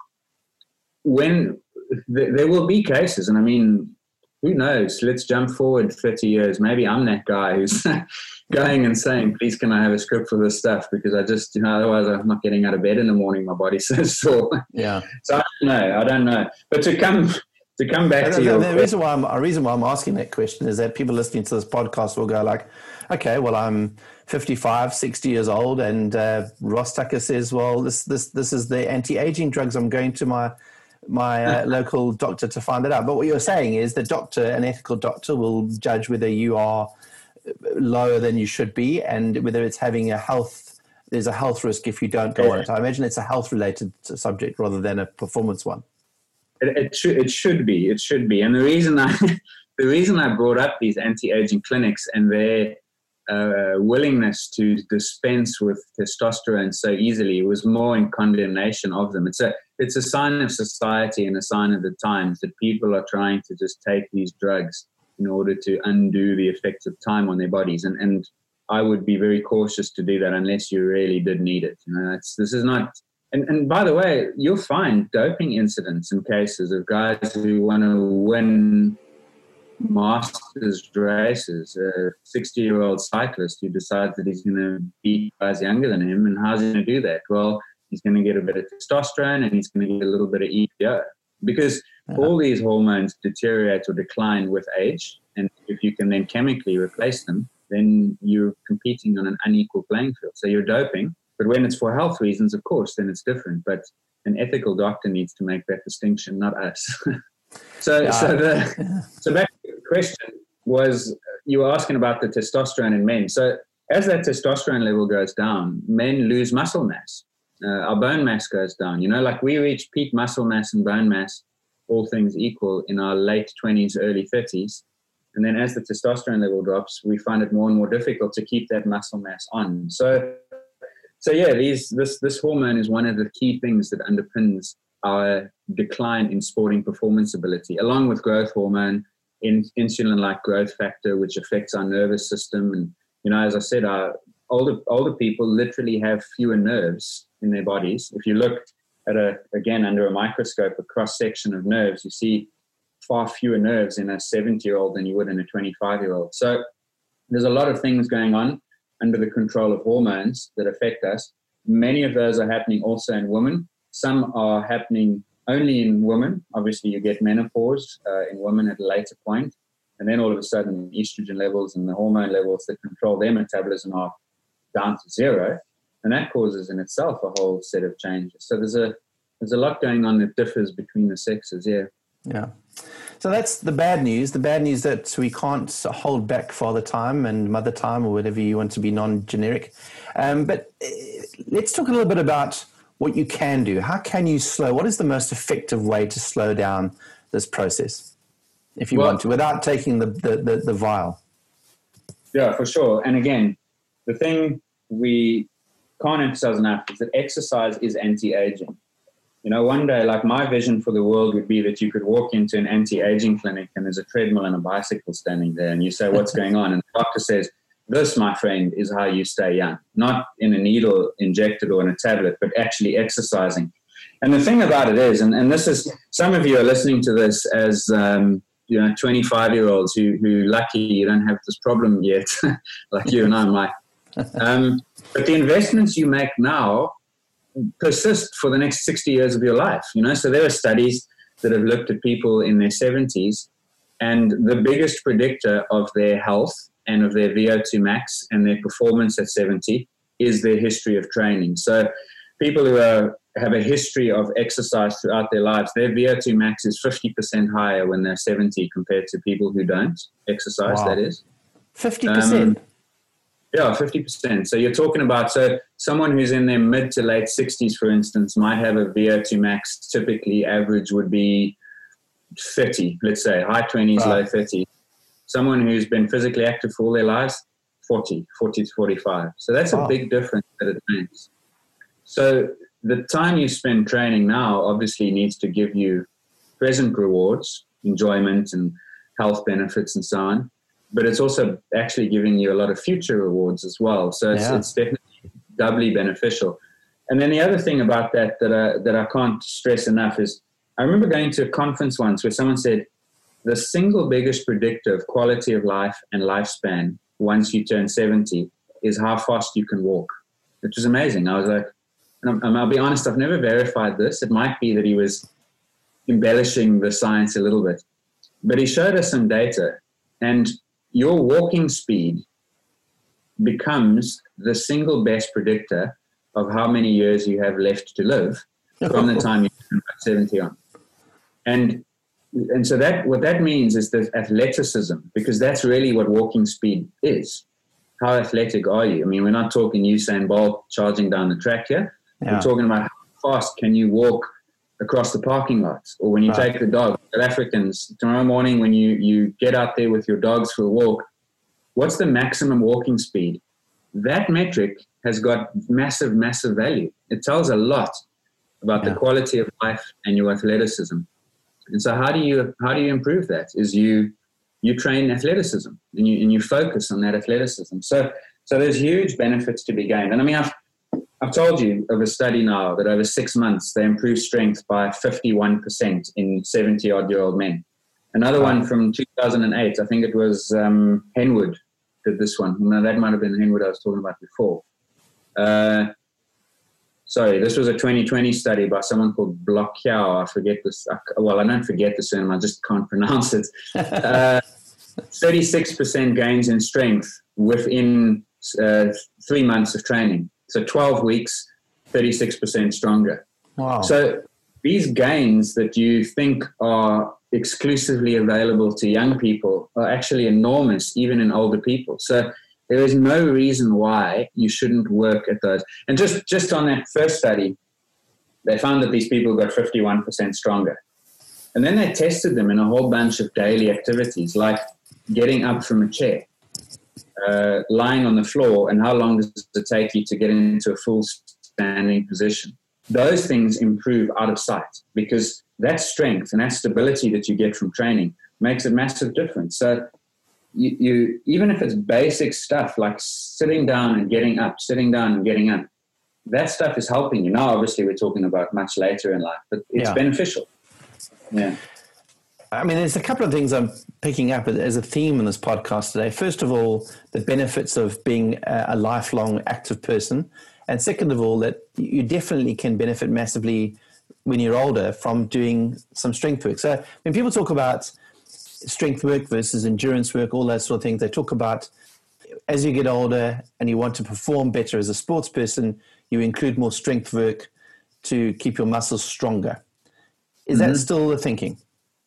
S5: when there will be cases, and I mean, who knows? Let's jump forward 30 years. Maybe I'm that guy who's going and saying, please, can I have a script for this stuff? Because I just, otherwise I'm not getting out of bed in the morning. My body's so sore. Yeah. So I don't know. But to come back to your
S6: reason why I'm asking that question is that people listening to this podcast will go like, okay, well, I'm 55, 60 years old, and Ross Tucker says, well, this is the anti-aging drugs. I'm going to my local doctor to find it out. But what you're saying is the an ethical doctor will judge whether you are lower than you should be, and whether it's there's a health risk if you don't go on it. I imagine it's a health related subject rather than a performance one.
S5: It should be. And the reason I brought up these anti-aging clinics and their willingness to dispense with testosterone so easily was more in condemnation of them. It's a sign of society and a sign of the times that people are trying to just take these drugs in order to undo the effects of time on their bodies. And I would be very cautious to do that unless you really did need it. This is not. And by the way, you'll find doping incidents and cases of guys who want to win Masters races, a 60-year-old cyclist who decides that he's going to beat guys younger than him. And how's he going to do that? Well, he's going to get a bit of testosterone and he's going to get a little bit of EPO, because all these hormones deteriorate or decline with age. And if you can then chemically replace them, then you're competing on an unequal playing field. So you're doping, but when it's for health reasons, of course, then it's different. But an ethical doctor needs to make that distinction, not us. So that question was, you were asking about the testosterone in men. So as that testosterone level goes down, men lose muscle mass. Our bone mass goes down. Like we reach peak muscle mass and bone mass, all things equal, in our late 20s, early 30s. And then as the testosterone level drops, we find it more and more difficult to keep that muscle mass on. So yeah, this hormone is one of the key things that underpins our decline in sporting performance ability, along with growth hormone, insulin-like growth factor, which affects our nervous system. And, as I said, our older people literally have fewer nerves in their bodies. If you look at again, under a microscope, a cross-section of nerves, you see far fewer nerves in a 70-year-old than you would in a 25-year-old. So there's a lot of things going on under the control of hormones that affect us. Many of those are happening also in women. Some are happening only in women. Obviously, you get menopause in women at a later point, and then all of a sudden, estrogen levels and the hormone levels that control their metabolism are down to zero, and that causes in itself a whole set of changes. So there's a lot going on that differs between the sexes. Yeah.
S6: So that's the bad news. The bad news that we can't hold back father time and mother time or whatever you want to be non-generic. But let's talk a little bit about what you can do. How can you what is the most effective way to slow down this process, if you want to, without taking the vial?
S5: Yeah, for sure. And again, the thing we can't emphasize enough is that exercise is anti-aging. You know, one day, like my vision for the world would be that you could walk into an anti-aging clinic and there's a treadmill and a bicycle standing there and you say, what's going on? And the doctor says, this, my friend, is how you stay young. Not in a needle injected or in a tablet, but actually exercising. And the thing about it is, and this is, some of you are listening to this as, 25-year-olds who lucky you don't have this problem yet, like you and I, Mike. But the investments you make now persist for the next 60 years of your life, you know. So there are studies that have looked at people in their 70s, and the biggest predictor of their health and of their VO2 max and their performance at 70 is their history of training. So people who have a history of exercise throughout their lives, their VO2 max is 50% higher when they're 70 compared to people who don't exercise. Wow. That is
S6: 50%.
S5: Yeah, 50%. So you're talking about, someone who's in their mid to late 60s, for instance, might have a VO2 max, typically average would be 30, let's say, high 20s, right. Low 30s. Someone who's been physically active for all their lives, 40 to 45. So that's a big difference that it makes. So the time you spend training now obviously needs to give you present rewards, enjoyment and health benefits and so on. But it's also actually giving you a lot of future rewards as well. So it's definitely doubly beneficial. And then the other thing about that I can't stress enough is I remember going to a conference once where someone said the single biggest predictor of quality of life and lifespan once you turn 70 is how fast you can walk, which was amazing. I was like, and I'll be honest, I've never verified this. It might be that he was embellishing the science a little bit. But he showed us some data, and your walking speed becomes the single best predictor of how many years you have left to live from the time you turn 70 on. And so that what that means is that athleticism, because that's really what walking speed is. How athletic are you? I mean, we're not talking Usain Bolt charging down the track here. Yeah. We're talking about how fast can you walk across the parking lot, or when you take the dog. South Africans, tomorrow morning when you get out there with your dogs for a walk, what's the maximum walking speed? That metric has got massive, massive value. It tells a lot about the quality of life and your athleticism. And so how do you improve that? Is you train athleticism and you focus on that athleticism. So there's huge benefits to be gained. And I mean, I've told you of a study now that over 6 months, they improved strength by 51% in 70-odd-year-old men. Another one from 2008, I think it was Henwood did this one. No, that might have been Henwood I was talking about before. Sorry, this was a 2020 study by someone called Blockow. I forget this. Well, I don't forget the surname. I just can't pronounce it. 36% gains in strength within 3 months of training. So 12 weeks, 36% stronger.
S6: Wow.
S5: So these gains that you think are exclusively available to young people are actually enormous, even in older people. So there is no reason why you shouldn't work at those. And just on that first study, they found that these people got 51% stronger. And then they tested them in a whole bunch of daily activities, like getting up from a chair, lying on the floor, and how long does it take you to get into a full standing position. Those things improve out of sight, because that strength and that stability that you get from training makes a massive difference. So you even if it's basic stuff like sitting down and getting up, that stuff is helping you. Now, obviously, we're talking about much later in life, but it's beneficial. Yeah.
S6: I mean, there's a couple of things I'm picking up as a theme in this podcast today. First of all, the benefits of being a lifelong active person. And second of all, that you definitely can benefit massively when you're older from doing some strength work. So when people talk about strength work versus endurance work, all those sort of things, they talk about as you get older and you want to perform better as a sports person, you include more strength work to keep your muscles stronger. Is that still the thinking?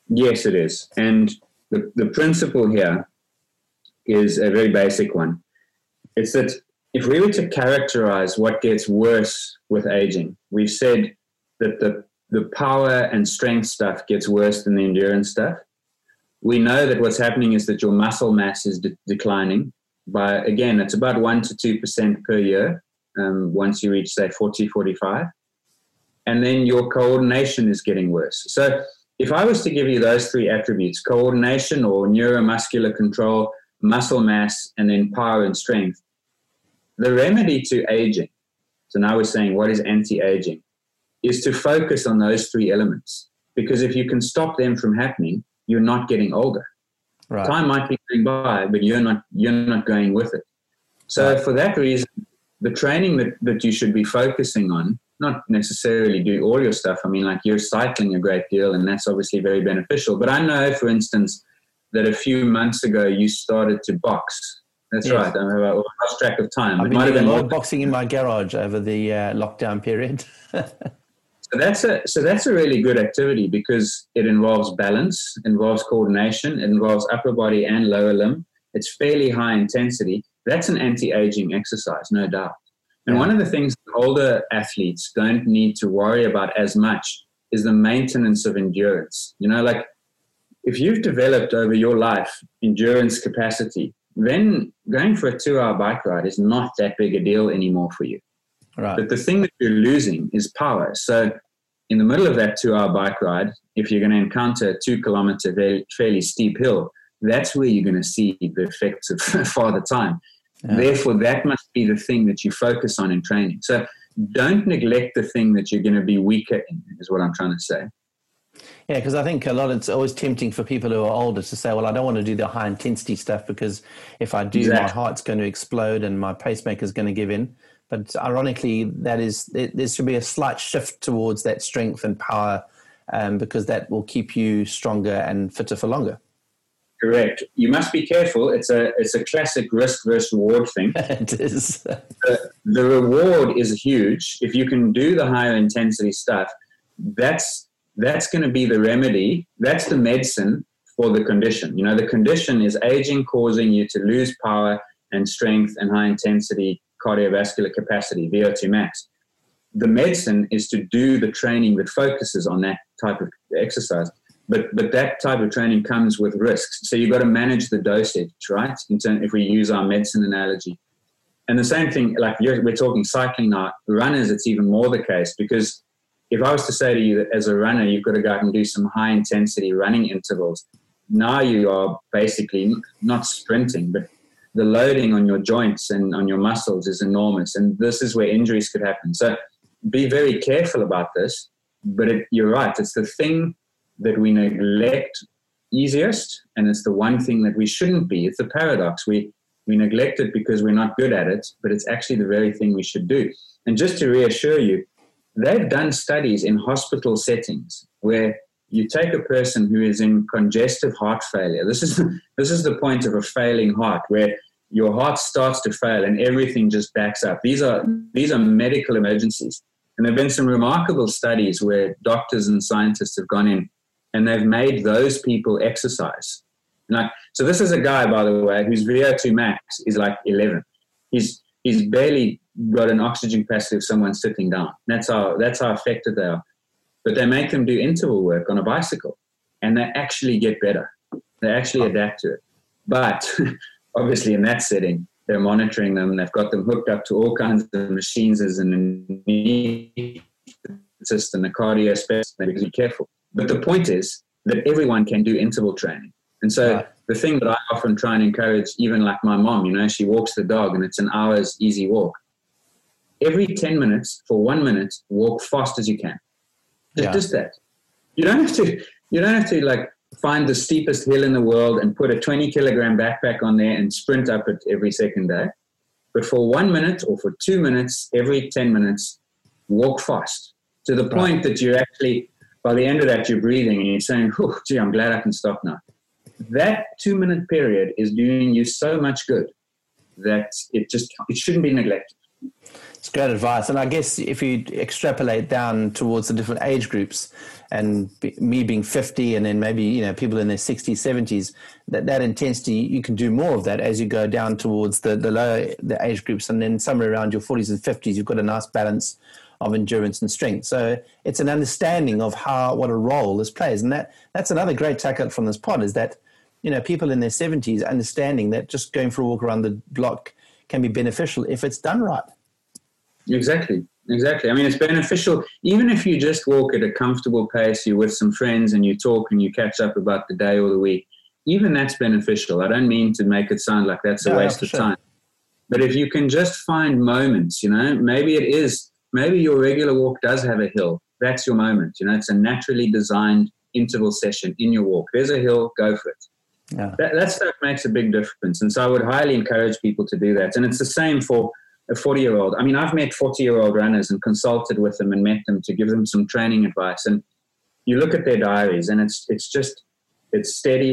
S5: Yes, it is. And the principle here is a very basic one. It's that if we were to characterize what gets worse with aging, we've said that the power and strength stuff gets worse than the endurance stuff. We know that what's happening is that your muscle mass is declining by, again, it's about 1 to 2% per year once you reach, say, 40, 45. And then your coordination is getting worse. So if I was to give you those three attributes, coordination or neuromuscular control, muscle mass, and then power and strength, the remedy to aging, so now we're saying what is anti-aging, is to focus on those three elements. Because if you can stop them from happening, you're not getting older. Right. Time might be going by, but you're not going with it. So for that reason, the training that you should be focusing on, not necessarily do all your stuff. I mean, like you're cycling a great deal, and that's obviously very beneficial. But I know, for instance, that a few months ago you started to box. That's right. I lost track of time.
S6: I've been doing a lot of boxing in my garage over the lockdown period.
S5: So that's a really good activity because it involves balance, involves coordination, it involves upper body and lower limb. It's fairly high intensity. That's an anti-aging exercise, no doubt. And one of the things that older athletes don't need to worry about as much is the maintenance of endurance. You know, like if you've developed over your life endurance capacity, then going for a 2-hour bike ride is not that big a deal anymore for you. Right. But the thing that you're losing is power. So in the middle of that 2-hour bike ride, if you're going to encounter a 2-kilometer fairly steep hill, that's where you're going to see the effects of Father Time. Yeah. Therefore, that must be the thing that you focus on in training. So don't neglect the thing that you're going to be weaker in, is what I'm trying to say.
S6: Yeah, because I think it's always tempting for people who are older to say, well, I don't want to do the high intensity stuff because if I do, my heart's going to explode and my pacemaker is going to give in. But ironically, there should be a slight shift towards that strength and power because that will keep you stronger and fitter for longer.
S5: Correct. You must be careful. It's a classic risk versus reward thing.
S6: It is.
S5: The reward is huge. If you can do the higher intensity stuff, that's going to be the remedy. That's the medicine for the condition. You know, the condition is aging causing you to lose power and strength and high intensity cardiovascular capacity, VO2 max. The medicine is to do the training that focuses on that type of exercise. But that type of training comes with risks. So you've got to manage the dosage, right? If we use our medicine analogy. And the same thing, like we're talking cycling now, runners, it's even more the case because if I was to say to you that as a runner, you've got to go out and do some high intensity running intervals, now you are basically not sprinting, but the loading on your joints and on your muscles is enormous. And this is where injuries could happen. So be very careful about this, but you're right. It's the thing that we neglect easiest, and it's the one thing that we shouldn't be. It's a paradox. We neglect it because we're not good at it, but it's actually the very thing we should do. And just to reassure you, they've done studies in hospital settings where you take a person who is in congestive heart failure. This is the point of a failing heart, where your heart starts to fail and everything just backs up. These are medical emergencies. And there have been some remarkable studies where doctors and scientists have gone in and they've made those people exercise. So this is a guy, by the way, whose VO2 max is like 11. He's barely got an oxygen capacity of someone sitting down. That's how effective they are. But they make them do interval work on a bicycle, and they actually get better. They actually adapt to it. But obviously in that setting, they're monitoring them. They've got them hooked up to all kinds of machines as an assist and the cardio specialist, because be careful. But the point is that everyone can do interval training. And so the thing that I often try and encourage, even like my mom, she walks the dog and it's an hour's easy walk. Every 10 minutes, for 1 minute, walk fast as you can. Just that. You don't have to like find the steepest hill in the world and put a 20-kilogram backpack on there and sprint up it every second day. But for 1 minute or for 2 minutes, every 10 minutes, walk fast to the point that you're actually, by the end of that, you're breathing and you're saying, oh, gee, I'm glad I can stop now. That 2-minute period is doing you so much good that it shouldn't be neglected.
S6: It's great advice. And I guess if you extrapolate down towards the different age groups, and me being 50 and then maybe, you know, people in their 60s, 70s, that intensity, you can do more of that as you go down towards the lower the age groups. And then somewhere around your 40s and 50s, you've got a nice balance of endurance and strength. So it's an understanding of what a role this plays. And that's another great takeout from this pod, is that, you know, people in their 70s understanding that just going for a walk around the block can be beneficial if it's done right.
S5: Exactly. I mean, it's beneficial. Even if you just walk at a comfortable pace, you're with some friends and you talk and you catch up about the day or the week, even that's beneficial. I don't mean to make it sound like that's a waste of time. But if you can just find moments, you know, maybe your regular walk does have a hill. That's your moment. You know, it's a naturally designed interval session in your walk. There's a hill, go for it. Yeah. That stuff makes a big difference. And so I would highly encourage people to do that. And it's the same for a 40-year-old. I mean, I've met 40-year-old runners and consulted with them and met them to give them some training advice. And you look at their diaries and it's steady,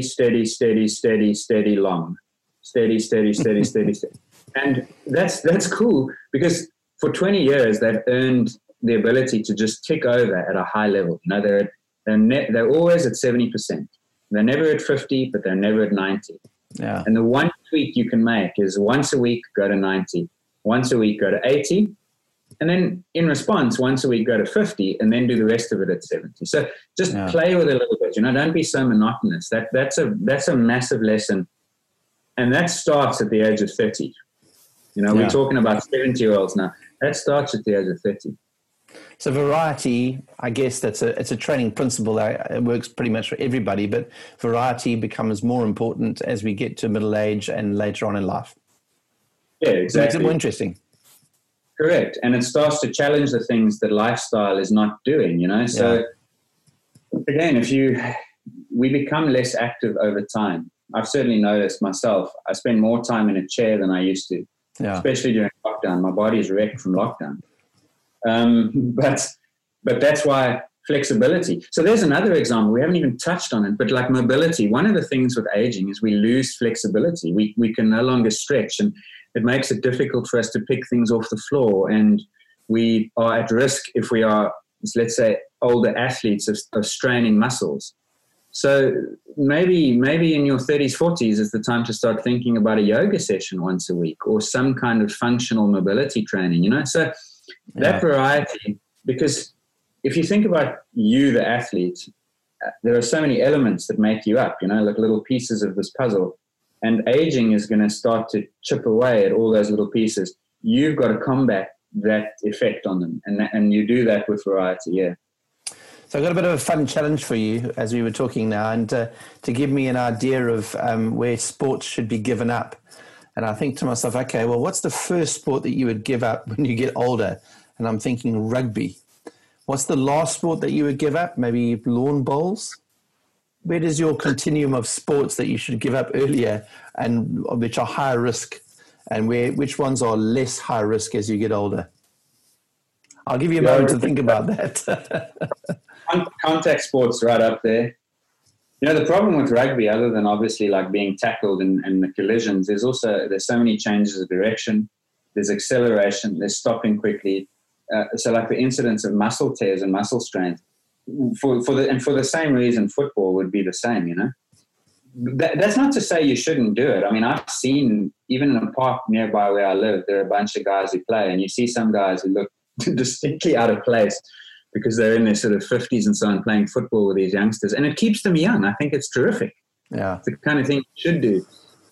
S5: long. Steady. And that's cool, because for 20 years, they've earned the ability to just tick over at a high level. You know, they're always at 70%. They're never at 50, but they're never at 90. Yeah. And the one tweak you can make is once a week, go to 90. Once a week, go to 80. And then in response, once a week, go to 50, and then do the rest of it at 70. So just play with it a little bit. You know, don't be so monotonous. That's a massive lesson. And that starts at the age of 30. You know, we're talking about 70-year-olds now. That starts at the age of 30.
S6: So variety, I guess it's a training principle that it works pretty much for everybody, but variety becomes more important as we get to middle age and later on in life.
S5: Yeah, exactly.
S6: It makes it more interesting.
S5: Correct. And it starts to challenge the things that lifestyle is not doing, you know. So again, we become less active over time. I've certainly noticed myself. I spend more time in a chair than I used to, especially during lockdown. My body's wrecked from lockdown. But that's why flexibility. So there's another example. We haven't even touched on it, but like mobility, one of the things with aging is we lose flexibility. We can no longer stretch, and it makes it difficult for us to pick things off the floor. And we are at risk if we are, let's say, older athletes of straining muscles. So maybe in your 30s, 40s is the time to start thinking about a yoga session once a week or some kind of functional mobility training, you know? So that variety, because if you think about you, the athlete, there are so many elements that make you up, you know, like little pieces of this puzzle. And aging is going to start to chip away at all those little pieces. You've got to combat that effect on them. And you do that with variety, yeah.
S6: So I've got a bit of a fun challenge for you as we were talking now, and to give me an idea of where sports should be given up. And I think to myself, okay, well, what's the first sport that you would give up when you get older? And I'm thinking rugby. What's the last sport that you would give up? Maybe lawn bowls? Where does your continuum of sports that you should give up earlier and which are higher risk, and which ones are less high risk as you get older? I'll give you a moment to think about that.
S5: Contact sports right up there. You know, the problem with rugby, other than obviously like being tackled and the collisions, there's so many changes of direction. There's acceleration. There's stopping quickly. So like the incidence of muscle tears and muscle strains, for the same reason, football would be the same. You know, that's not to say you shouldn't do it. I mean, I've seen even in a park nearby where I live, there are a bunch of guys who play, and you see some guys who look distinctly out of place because they're in their sort of 50s and so on, playing football with these youngsters, and it keeps them young. I think it's terrific. Yeah, it's the kind of thing you should do.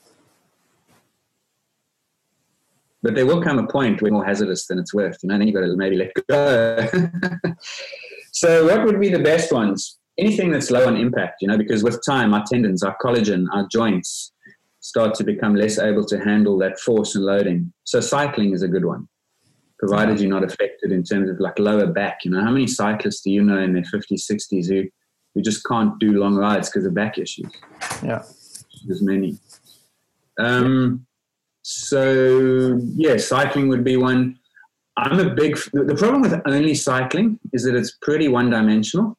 S5: But there will come a point where it's more hazardous than it's worth. You know, then you've got to maybe let go. So what would be the best ones? Anything that's low on impact, you know, because with time, our tendons, our collagen, our joints start to become less able to handle that force and loading. So cycling is a good one, provided you're not affected in terms of like lower back. You know, how many cyclists do you know in their 50s, 60s who just can't do long rides because of back issues? Yeah. There's many. So, yeah, cycling would be one. The problem with only cycling is that it's pretty one-dimensional.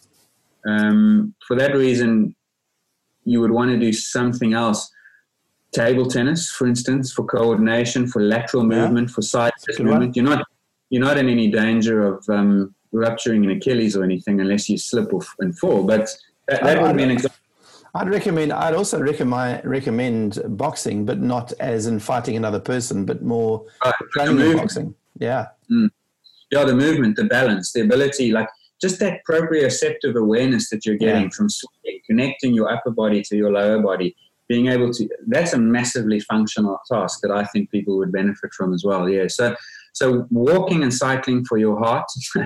S5: For that reason, you would want to do something else table tennis, for instance, for coordination, for lateral movement, for side movement. You're not in any danger of rupturing an Achilles or anything unless you slip and fall. But that would be an example.
S6: I'd also recommend boxing, but not as in fighting another person, but more training in boxing. Yeah.
S5: Yeah, the movement, the balance, the ability, like just that proprioceptive awareness that you're getting from swimming, connecting your upper body to your lower body, being able to, that's a massively functional task that I think people would benefit from as well. Yeah. So walking and cycling for your heart,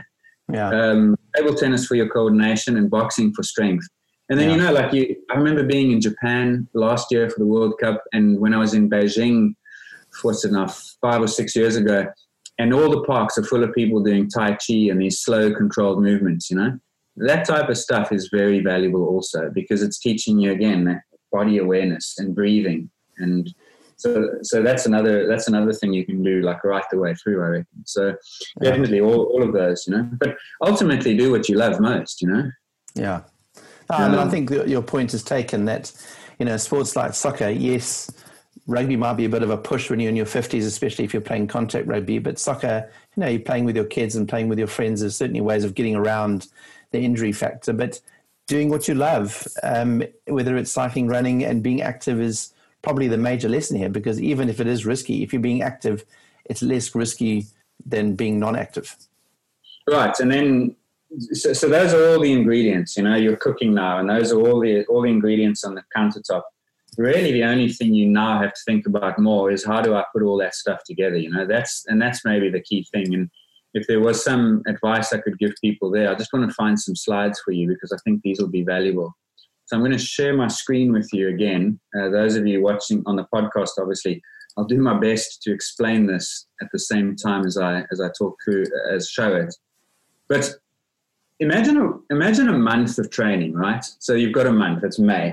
S5: table tennis for your coordination, and boxing for strength. And then, I remember being in Japan last year for the World Cup, and when I was in Beijing, 5 or 6 years ago, and all the parks are full of people doing Tai Chi and these slow, controlled movements, That type of stuff is very valuable also, because it's teaching you, again, that body awareness and breathing. And so that's another thing you can do, like, right the way through, I reckon. So definitely all of those, But ultimately do what you love most,
S6: Yeah. I think your point is taken that, sports like soccer, yes, rugby might be a bit of a push when you're in your 50s, especially if you're playing contact rugby. But soccer, you're playing with your kids and playing with your friends. There's certainly ways of getting around the injury factor. But doing what you love, whether it's cycling, running, and being active is probably the major lesson here, because even if it is risky, if you're being active, it's less risky than being non-active.
S5: Right. And then, so those are all the ingredients, you're cooking now, and those are all the ingredients on the countertop. Really, the only thing you now have to think about more is, how do I put all that stuff together? That's maybe the key thing. And if there was some advice I could give people there, I just want to find some slides for you, because I think these will be valuable. So I'm going to share my screen with you again. Those of you watching on the podcast, obviously, I'll do my best to explain this at the same time as I talk through, show it. But imagine a month of training, right? So you've got a month, it's May.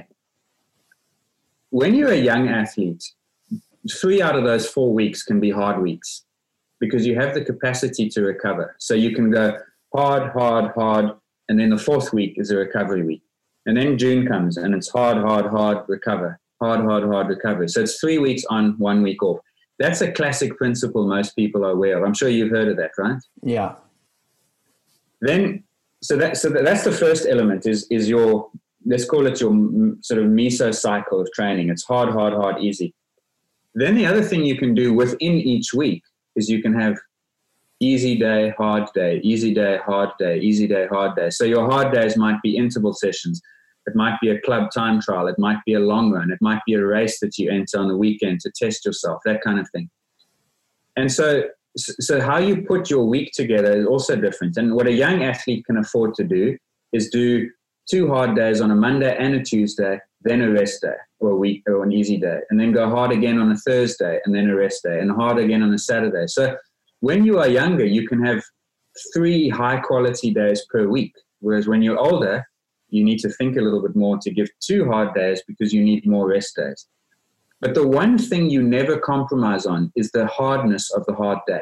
S5: When you're a young athlete, 3 out of those 4 weeks can be hard weeks, because you have the capacity to recover. So you can go hard, and then the 4th week is a recovery week. And then June comes, and it's hard, recover, hard, recovery. So it's 3 weeks on, 1 week off. That's a classic principle most people are aware of. I'm sure you've heard of that, right?
S6: Yeah.
S5: Then, so that's the first element is your, let's call it your sort of mesocycle of training. It's hard, easy. Then the other thing you can do within each week is you can have easy day, hard day, easy day, hard day, easy day, hard day. So your hard days might be interval sessions. It might be a club time trial. It might be a long run. It might be a race that you enter on the weekend to test yourself, that kind of thing. And so how you put your week together is also different. And what a young athlete can afford to do is do 2 hard days on a Monday and a Tuesday, then a rest day, or a week, or an easy day, and then go hard again on a Thursday, and then a rest day, and hard again on a Saturday. So when you are younger, you can have 3 high-quality days per week, whereas when you're older, you need to think a little bit more to give 2 hard days, because you need more rest days. But the one thing you never compromise on is the hardness of the hard day.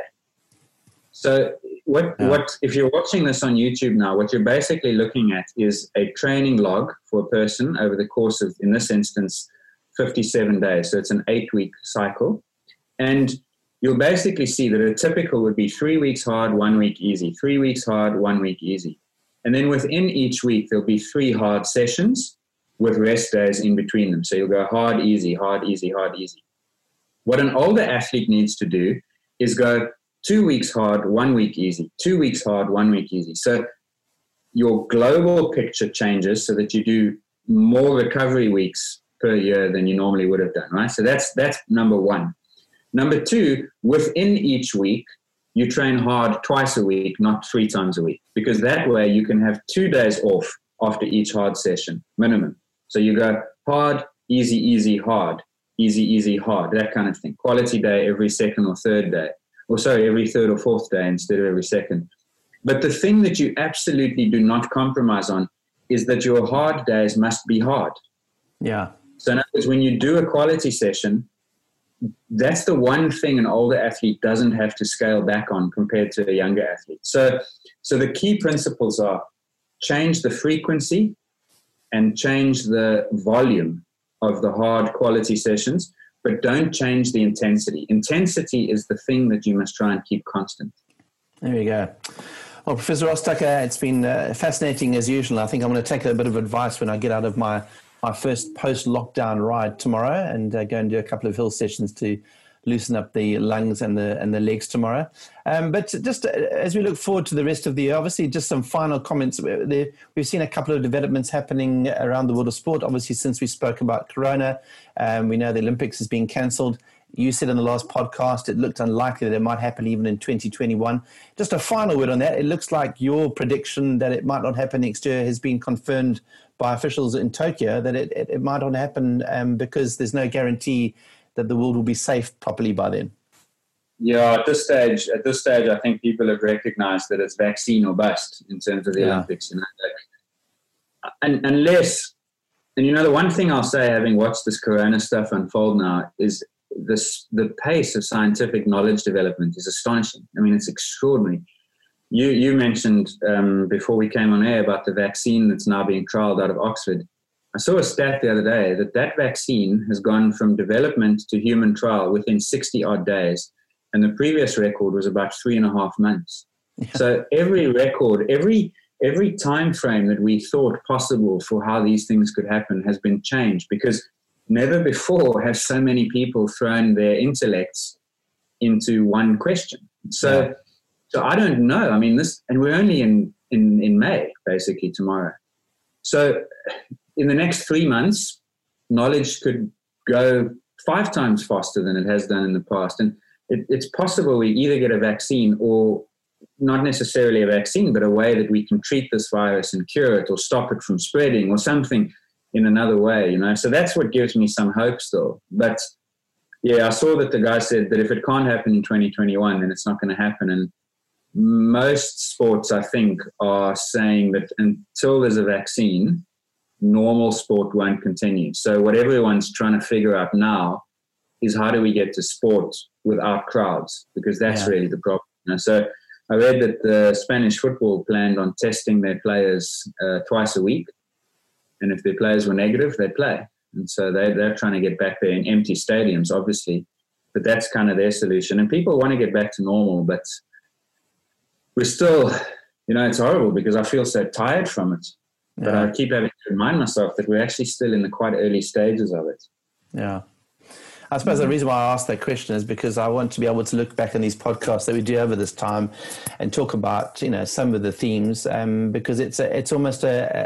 S5: So what if you're watching this on YouTube now, what you're basically looking at is a training log for a person over the course of, in this instance, 57 days. So it's an 8-week cycle. And you'll basically see that a typical would be 3 weeks hard, 1 week easy, 3 weeks hard, 1 week easy. And then within each week, there'll be 3 hard sessions with rest days in between them. So you'll go hard, easy, hard, easy, hard, easy. What an older athlete needs to do is go 2 weeks hard, 1 week easy, 2 weeks hard, 1 week easy. So your global picture changes so that you do more recovery weeks per year than you normally would have done, right? So that's number one. Number two, within each week, you train hard twice a week, not 3 times a week, because that way you can have 2 days off after each hard session, minimum. So you go hard, easy, easy, hard, easy, easy, hard, that kind of thing. Quality day every second or third day. Or sorry, every third or fourth day instead of every second. But the thing that you absolutely do not compromise on is that your hard days must be hard.
S6: Yeah.
S5: So in other words, when you do a quality session, that's the one thing an older athlete doesn't have to scale back on compared to a younger athlete. So the key principles are change the frequency and change the volume of the hard quality sessions, but don't change the intensity. Intensity is the thing that you must try and keep constant.
S6: There you go. Well, Professor Ross Tucker, it's been fascinating as usual. I think I'm going to take a bit of advice when I get out of my first post-lockdown ride tomorrow and go and do a couple of hill sessions to loosen up the lungs and the legs tomorrow. But just as we look forward to the rest of the year, obviously just some final comments. We've seen a couple of developments happening around the world of sport, obviously since we spoke about Corona. We know the Olympics has been cancelled. You said in the last podcast it looked unlikely that it might happen even in 2021. Just a final word on that. It looks like your prediction that it might not happen next year has been confirmed by officials in Tokyo, that it might not happen because there's no guarantee that the world will be safe properly by then.
S5: Yeah, at this stage, I think people have recognized that it's vaccine or bust in terms of the Olympics. You know? And unless, and you know, the one thing I'll say, having watched this Corona stuff unfold now, is the pace of scientific knowledge development is astonishing. I mean, it's extraordinary. You mentioned before we came on air about the vaccine that's now being trialed out of Oxford. I saw a stat the other day that vaccine has gone from development to human trial within 60 odd days. And the previous record was about 3.5 months. Yeah. So every record, every time frame that we thought possible for how these things could happen has been changed, because never before have so many people thrown their intellects into one question. So I don't know. I mean, and we're only in May, basically tomorrow. So in the next 3 months, knowledge could go 5 times faster than it has done in the past. And it's possible we either get a vaccine, or not necessarily a vaccine, but a way that we can treat this virus and cure it or stop it from spreading or something in another way, you know. So that's what gives me some hope still. But yeah, I saw that the guy said that if it can't happen in 2021, then it's not going to happen. And most sports, I think, are saying that until there's a vaccine, normal sport won't continue. So what everyone's trying to figure out now is how do we get to sport without crowds, because that's really the problem. You know? So I read that the Spanish football planned on testing their players twice a week. And if their players were negative, they'd play. And so they're trying to get back there in empty stadiums, obviously. But that's kind of their solution. And people want to get back to normal, but we're still, you know, it's horrible because I feel so tired from it. Yeah. But I keep having to remind myself that we're actually still in the quite early stages of it.
S6: Yeah. I suppose the reason why I asked that question is because I want to be able to look back on these podcasts that we do over this time and talk about, you know, some of the themes, because it's almost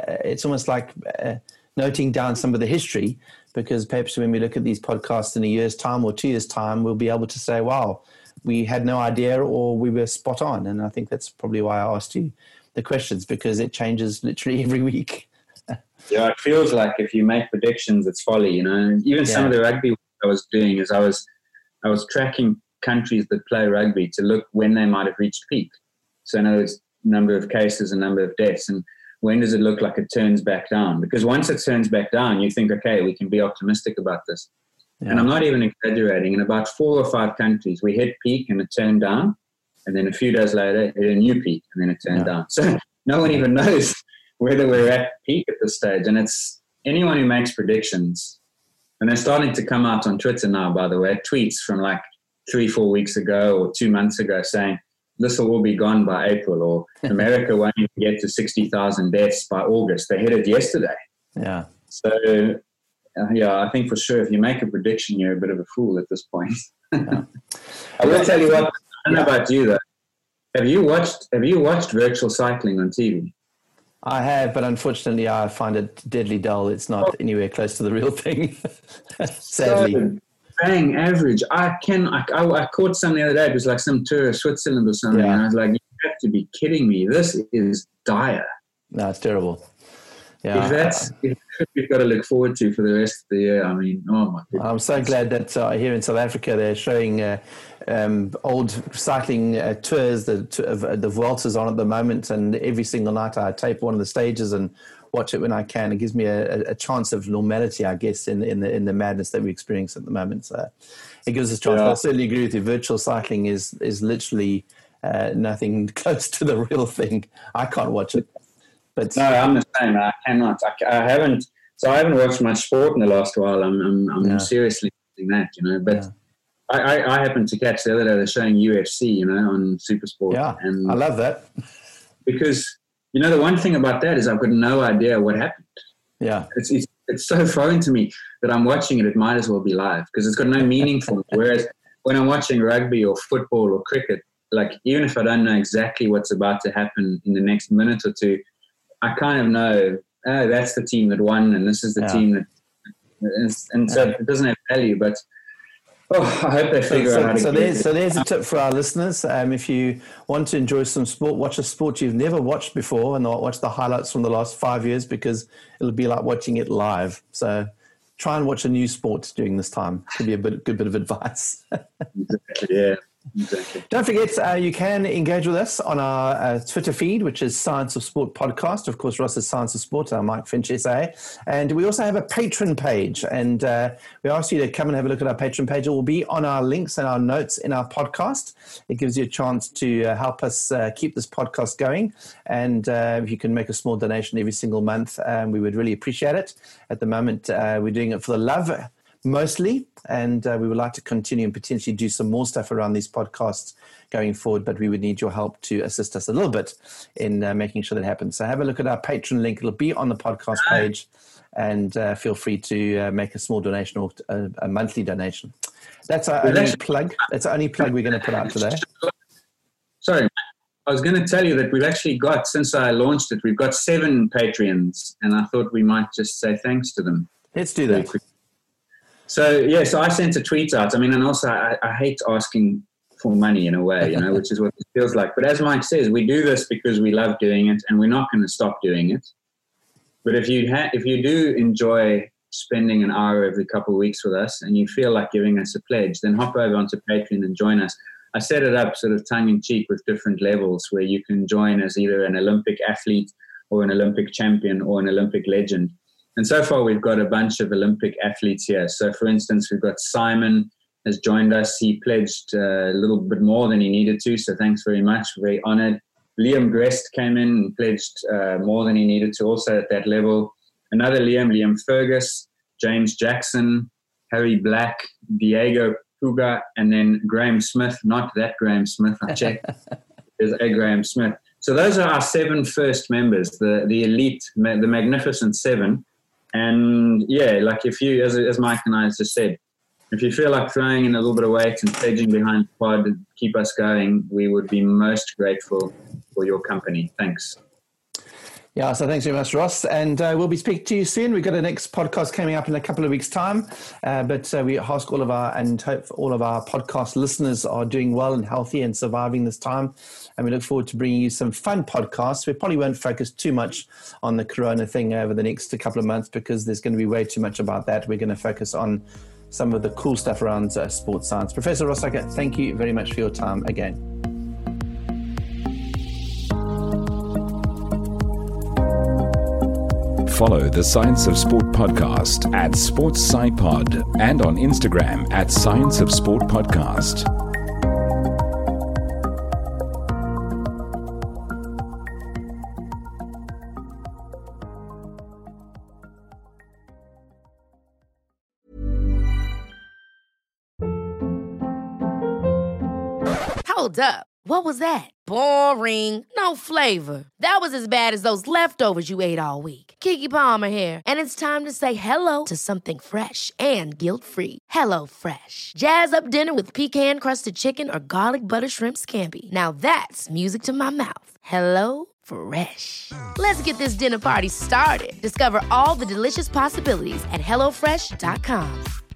S6: like noting down some of the history, because perhaps when we look at these podcasts in a year's time or 2 years' time, we'll be able to say, wow, we had no idea or we were spot on. And I think that's probably why I asked you the questions, because it changes literally every week.
S5: Yeah, it feels like if you make predictions, it's folly, you know. Even some of the rugby I was doing is I was tracking countries that play rugby to look when they might have reached peak. So I know there's number of cases and number of deaths, and when does it look like it turns back down? Because once it turns back down, you think, okay, we can be optimistic about this. Yeah. And I'm not even exaggerating. In about 4 or 5 countries, we hit peak and it turned down, and then a few days later, it hit a new peak and then it turned down. So no one even knows whether we're at peak at this stage. And it's anyone who makes predictions. And they're starting to come out on Twitter now, by the way, tweets from like 3-4 weeks ago or 2 months ago saying, this will all be gone by April, or America won't even get to 60,000 deaths by August. They hit it yesterday. Yeah. So, I think for sure if you make a prediction, you're a bit of a fool at this point. Yeah. I will tell you what, I don't know about you though. Have you watched virtual cycling on TV?
S6: I have, but unfortunately I find it deadly dull. It's not anywhere close to the real thing, sadly.
S5: So bang average. I caught some the other day. It was like some tour of Switzerland or something. Yeah. And I was like, you have to be kidding me. This is dire.
S6: No, it's terrible. Yeah,
S5: if that's what we've got to look forward to for the rest of the year, I mean, oh my goodness.
S6: I'm so glad that here in South Africa they're showing old cycling tours. The Vuelta's on at the moment, and every single night I tape one of the stages and watch it when I can. It gives me a chance of normality, I guess, in the madness that we experience at the moment. So it gives us a chance. Yeah. I certainly agree with you. Virtual cycling is literally nothing close to the real thing. I can't watch it. But
S5: no, I'm the same. I cannot. I haven't watched much sport in the last while. I'm seriously watching that, but I happened to catch the other day, they're showing UFC, on SuperSport.
S6: Yeah,
S5: and
S6: I love that.
S5: Because, the one thing about that is I've got no idea what happened.
S6: Yeah.
S5: It's so foreign to me that I'm watching it. It might as well be live because it's got no meaning for me. Whereas when I'm watching rugby or football or cricket, like even if I don't know exactly what's about to happen in the next minute or two, I kind of know, that's the team that won and this is the team that, and so it doesn't have value, but I hope they figure out how to get it.
S6: So there's a tip for our listeners. If you want to enjoy some sport, watch a sport you've never watched before and not watch the highlights from the last 5 years because it'll be like watching it live. So try and watch a new sport during this time. Could be a good bit of advice.
S5: Exactly, yeah. Exactly.
S6: Don't forget, you can engage with us on our Twitter feed, which is Science of Sport Podcast. Of course, Ross is Science of Sport, Mike Finch SA. And we also have a Patreon page. And we ask you to come and have a look at our Patreon page. It will be on our links and our notes in our podcast. It gives you a chance to help us keep this podcast going. And if you can make a small donation every single month, we would really appreciate it. At the moment, we're doing it for the love mostly, and we would like to continue and potentially do some more stuff around these podcasts going forward, but we would need your help to assist us a little bit in making sure that happens. So have a look at our Patreon link. It'll be on the podcast page, and feel free to make a small donation or a monthly donation. That's our only plug. That's the only plug we're going to put out today.
S5: Sorry, I was going to tell you that we've actually got, since I launched it, we've got 7 Patreons, and I thought we might just say thanks to them.
S6: Let's do that.
S5: So I sent a tweet out. I mean, and also I hate asking for money in a way, which is what it feels like. But as Mike says, we do this because we love doing it, and we're not going to stop doing it. But if you do enjoy spending an hour every couple of weeks with us, and you feel like giving us a pledge, then hop over onto Patreon and join us. I set it up sort of tongue-in-cheek with different levels where you can join as either an Olympic athlete or an Olympic champion or an Olympic legend. And so far, we've got a bunch of Olympic athletes here. So, for instance, we've got Simon has joined us. He pledged a little bit more than he needed to. So thanks very much. Very honored. Liam Grest came in and pledged more than he needed to, also at that level. Another Liam Fergus, James Jackson, Harry Black, Diego Puga, and then Graham Smith. Not that Graham Smith, I checked. There's a Graham Smith. So those are our 7 first members, the elite, the magnificent 7. And yeah, like if you, as Mike and I just said, if you feel like throwing in a little bit of weight and pledging behind the pod to keep us going, we would be most grateful for your company. Thanks.
S6: Yeah, so thanks very much, Ross. And we'll be speaking to you soon. We've got a next podcast coming up in a couple of weeks' time. But we ask all of our, and hope all of our podcast listeners are doing well and healthy and surviving this time. And we look forward to bringing you some fun podcasts. We probably won't focus too much on the corona thing over the next couple of months because there's going to be way too much about that. We're going to focus on some of the cool stuff around sports science. Professor Ross Tucker, thank you very much for your time again.
S4: Follow the Science of Sport podcast at SportsSciPod and on Instagram at Science of Sport Podcast.
S7: Hold up. What was that? Boring. No flavor. That was as bad as those leftovers you ate all week. Keke Palmer here. And it's time to say hello to something fresh and guilt-free. Hello Fresh. Jazz up dinner with pecan-crusted chicken or garlic butter shrimp scampi. Now that's music to my mouth. Hello Fresh. Let's get this dinner party started. Discover all the delicious possibilities at HelloFresh.com.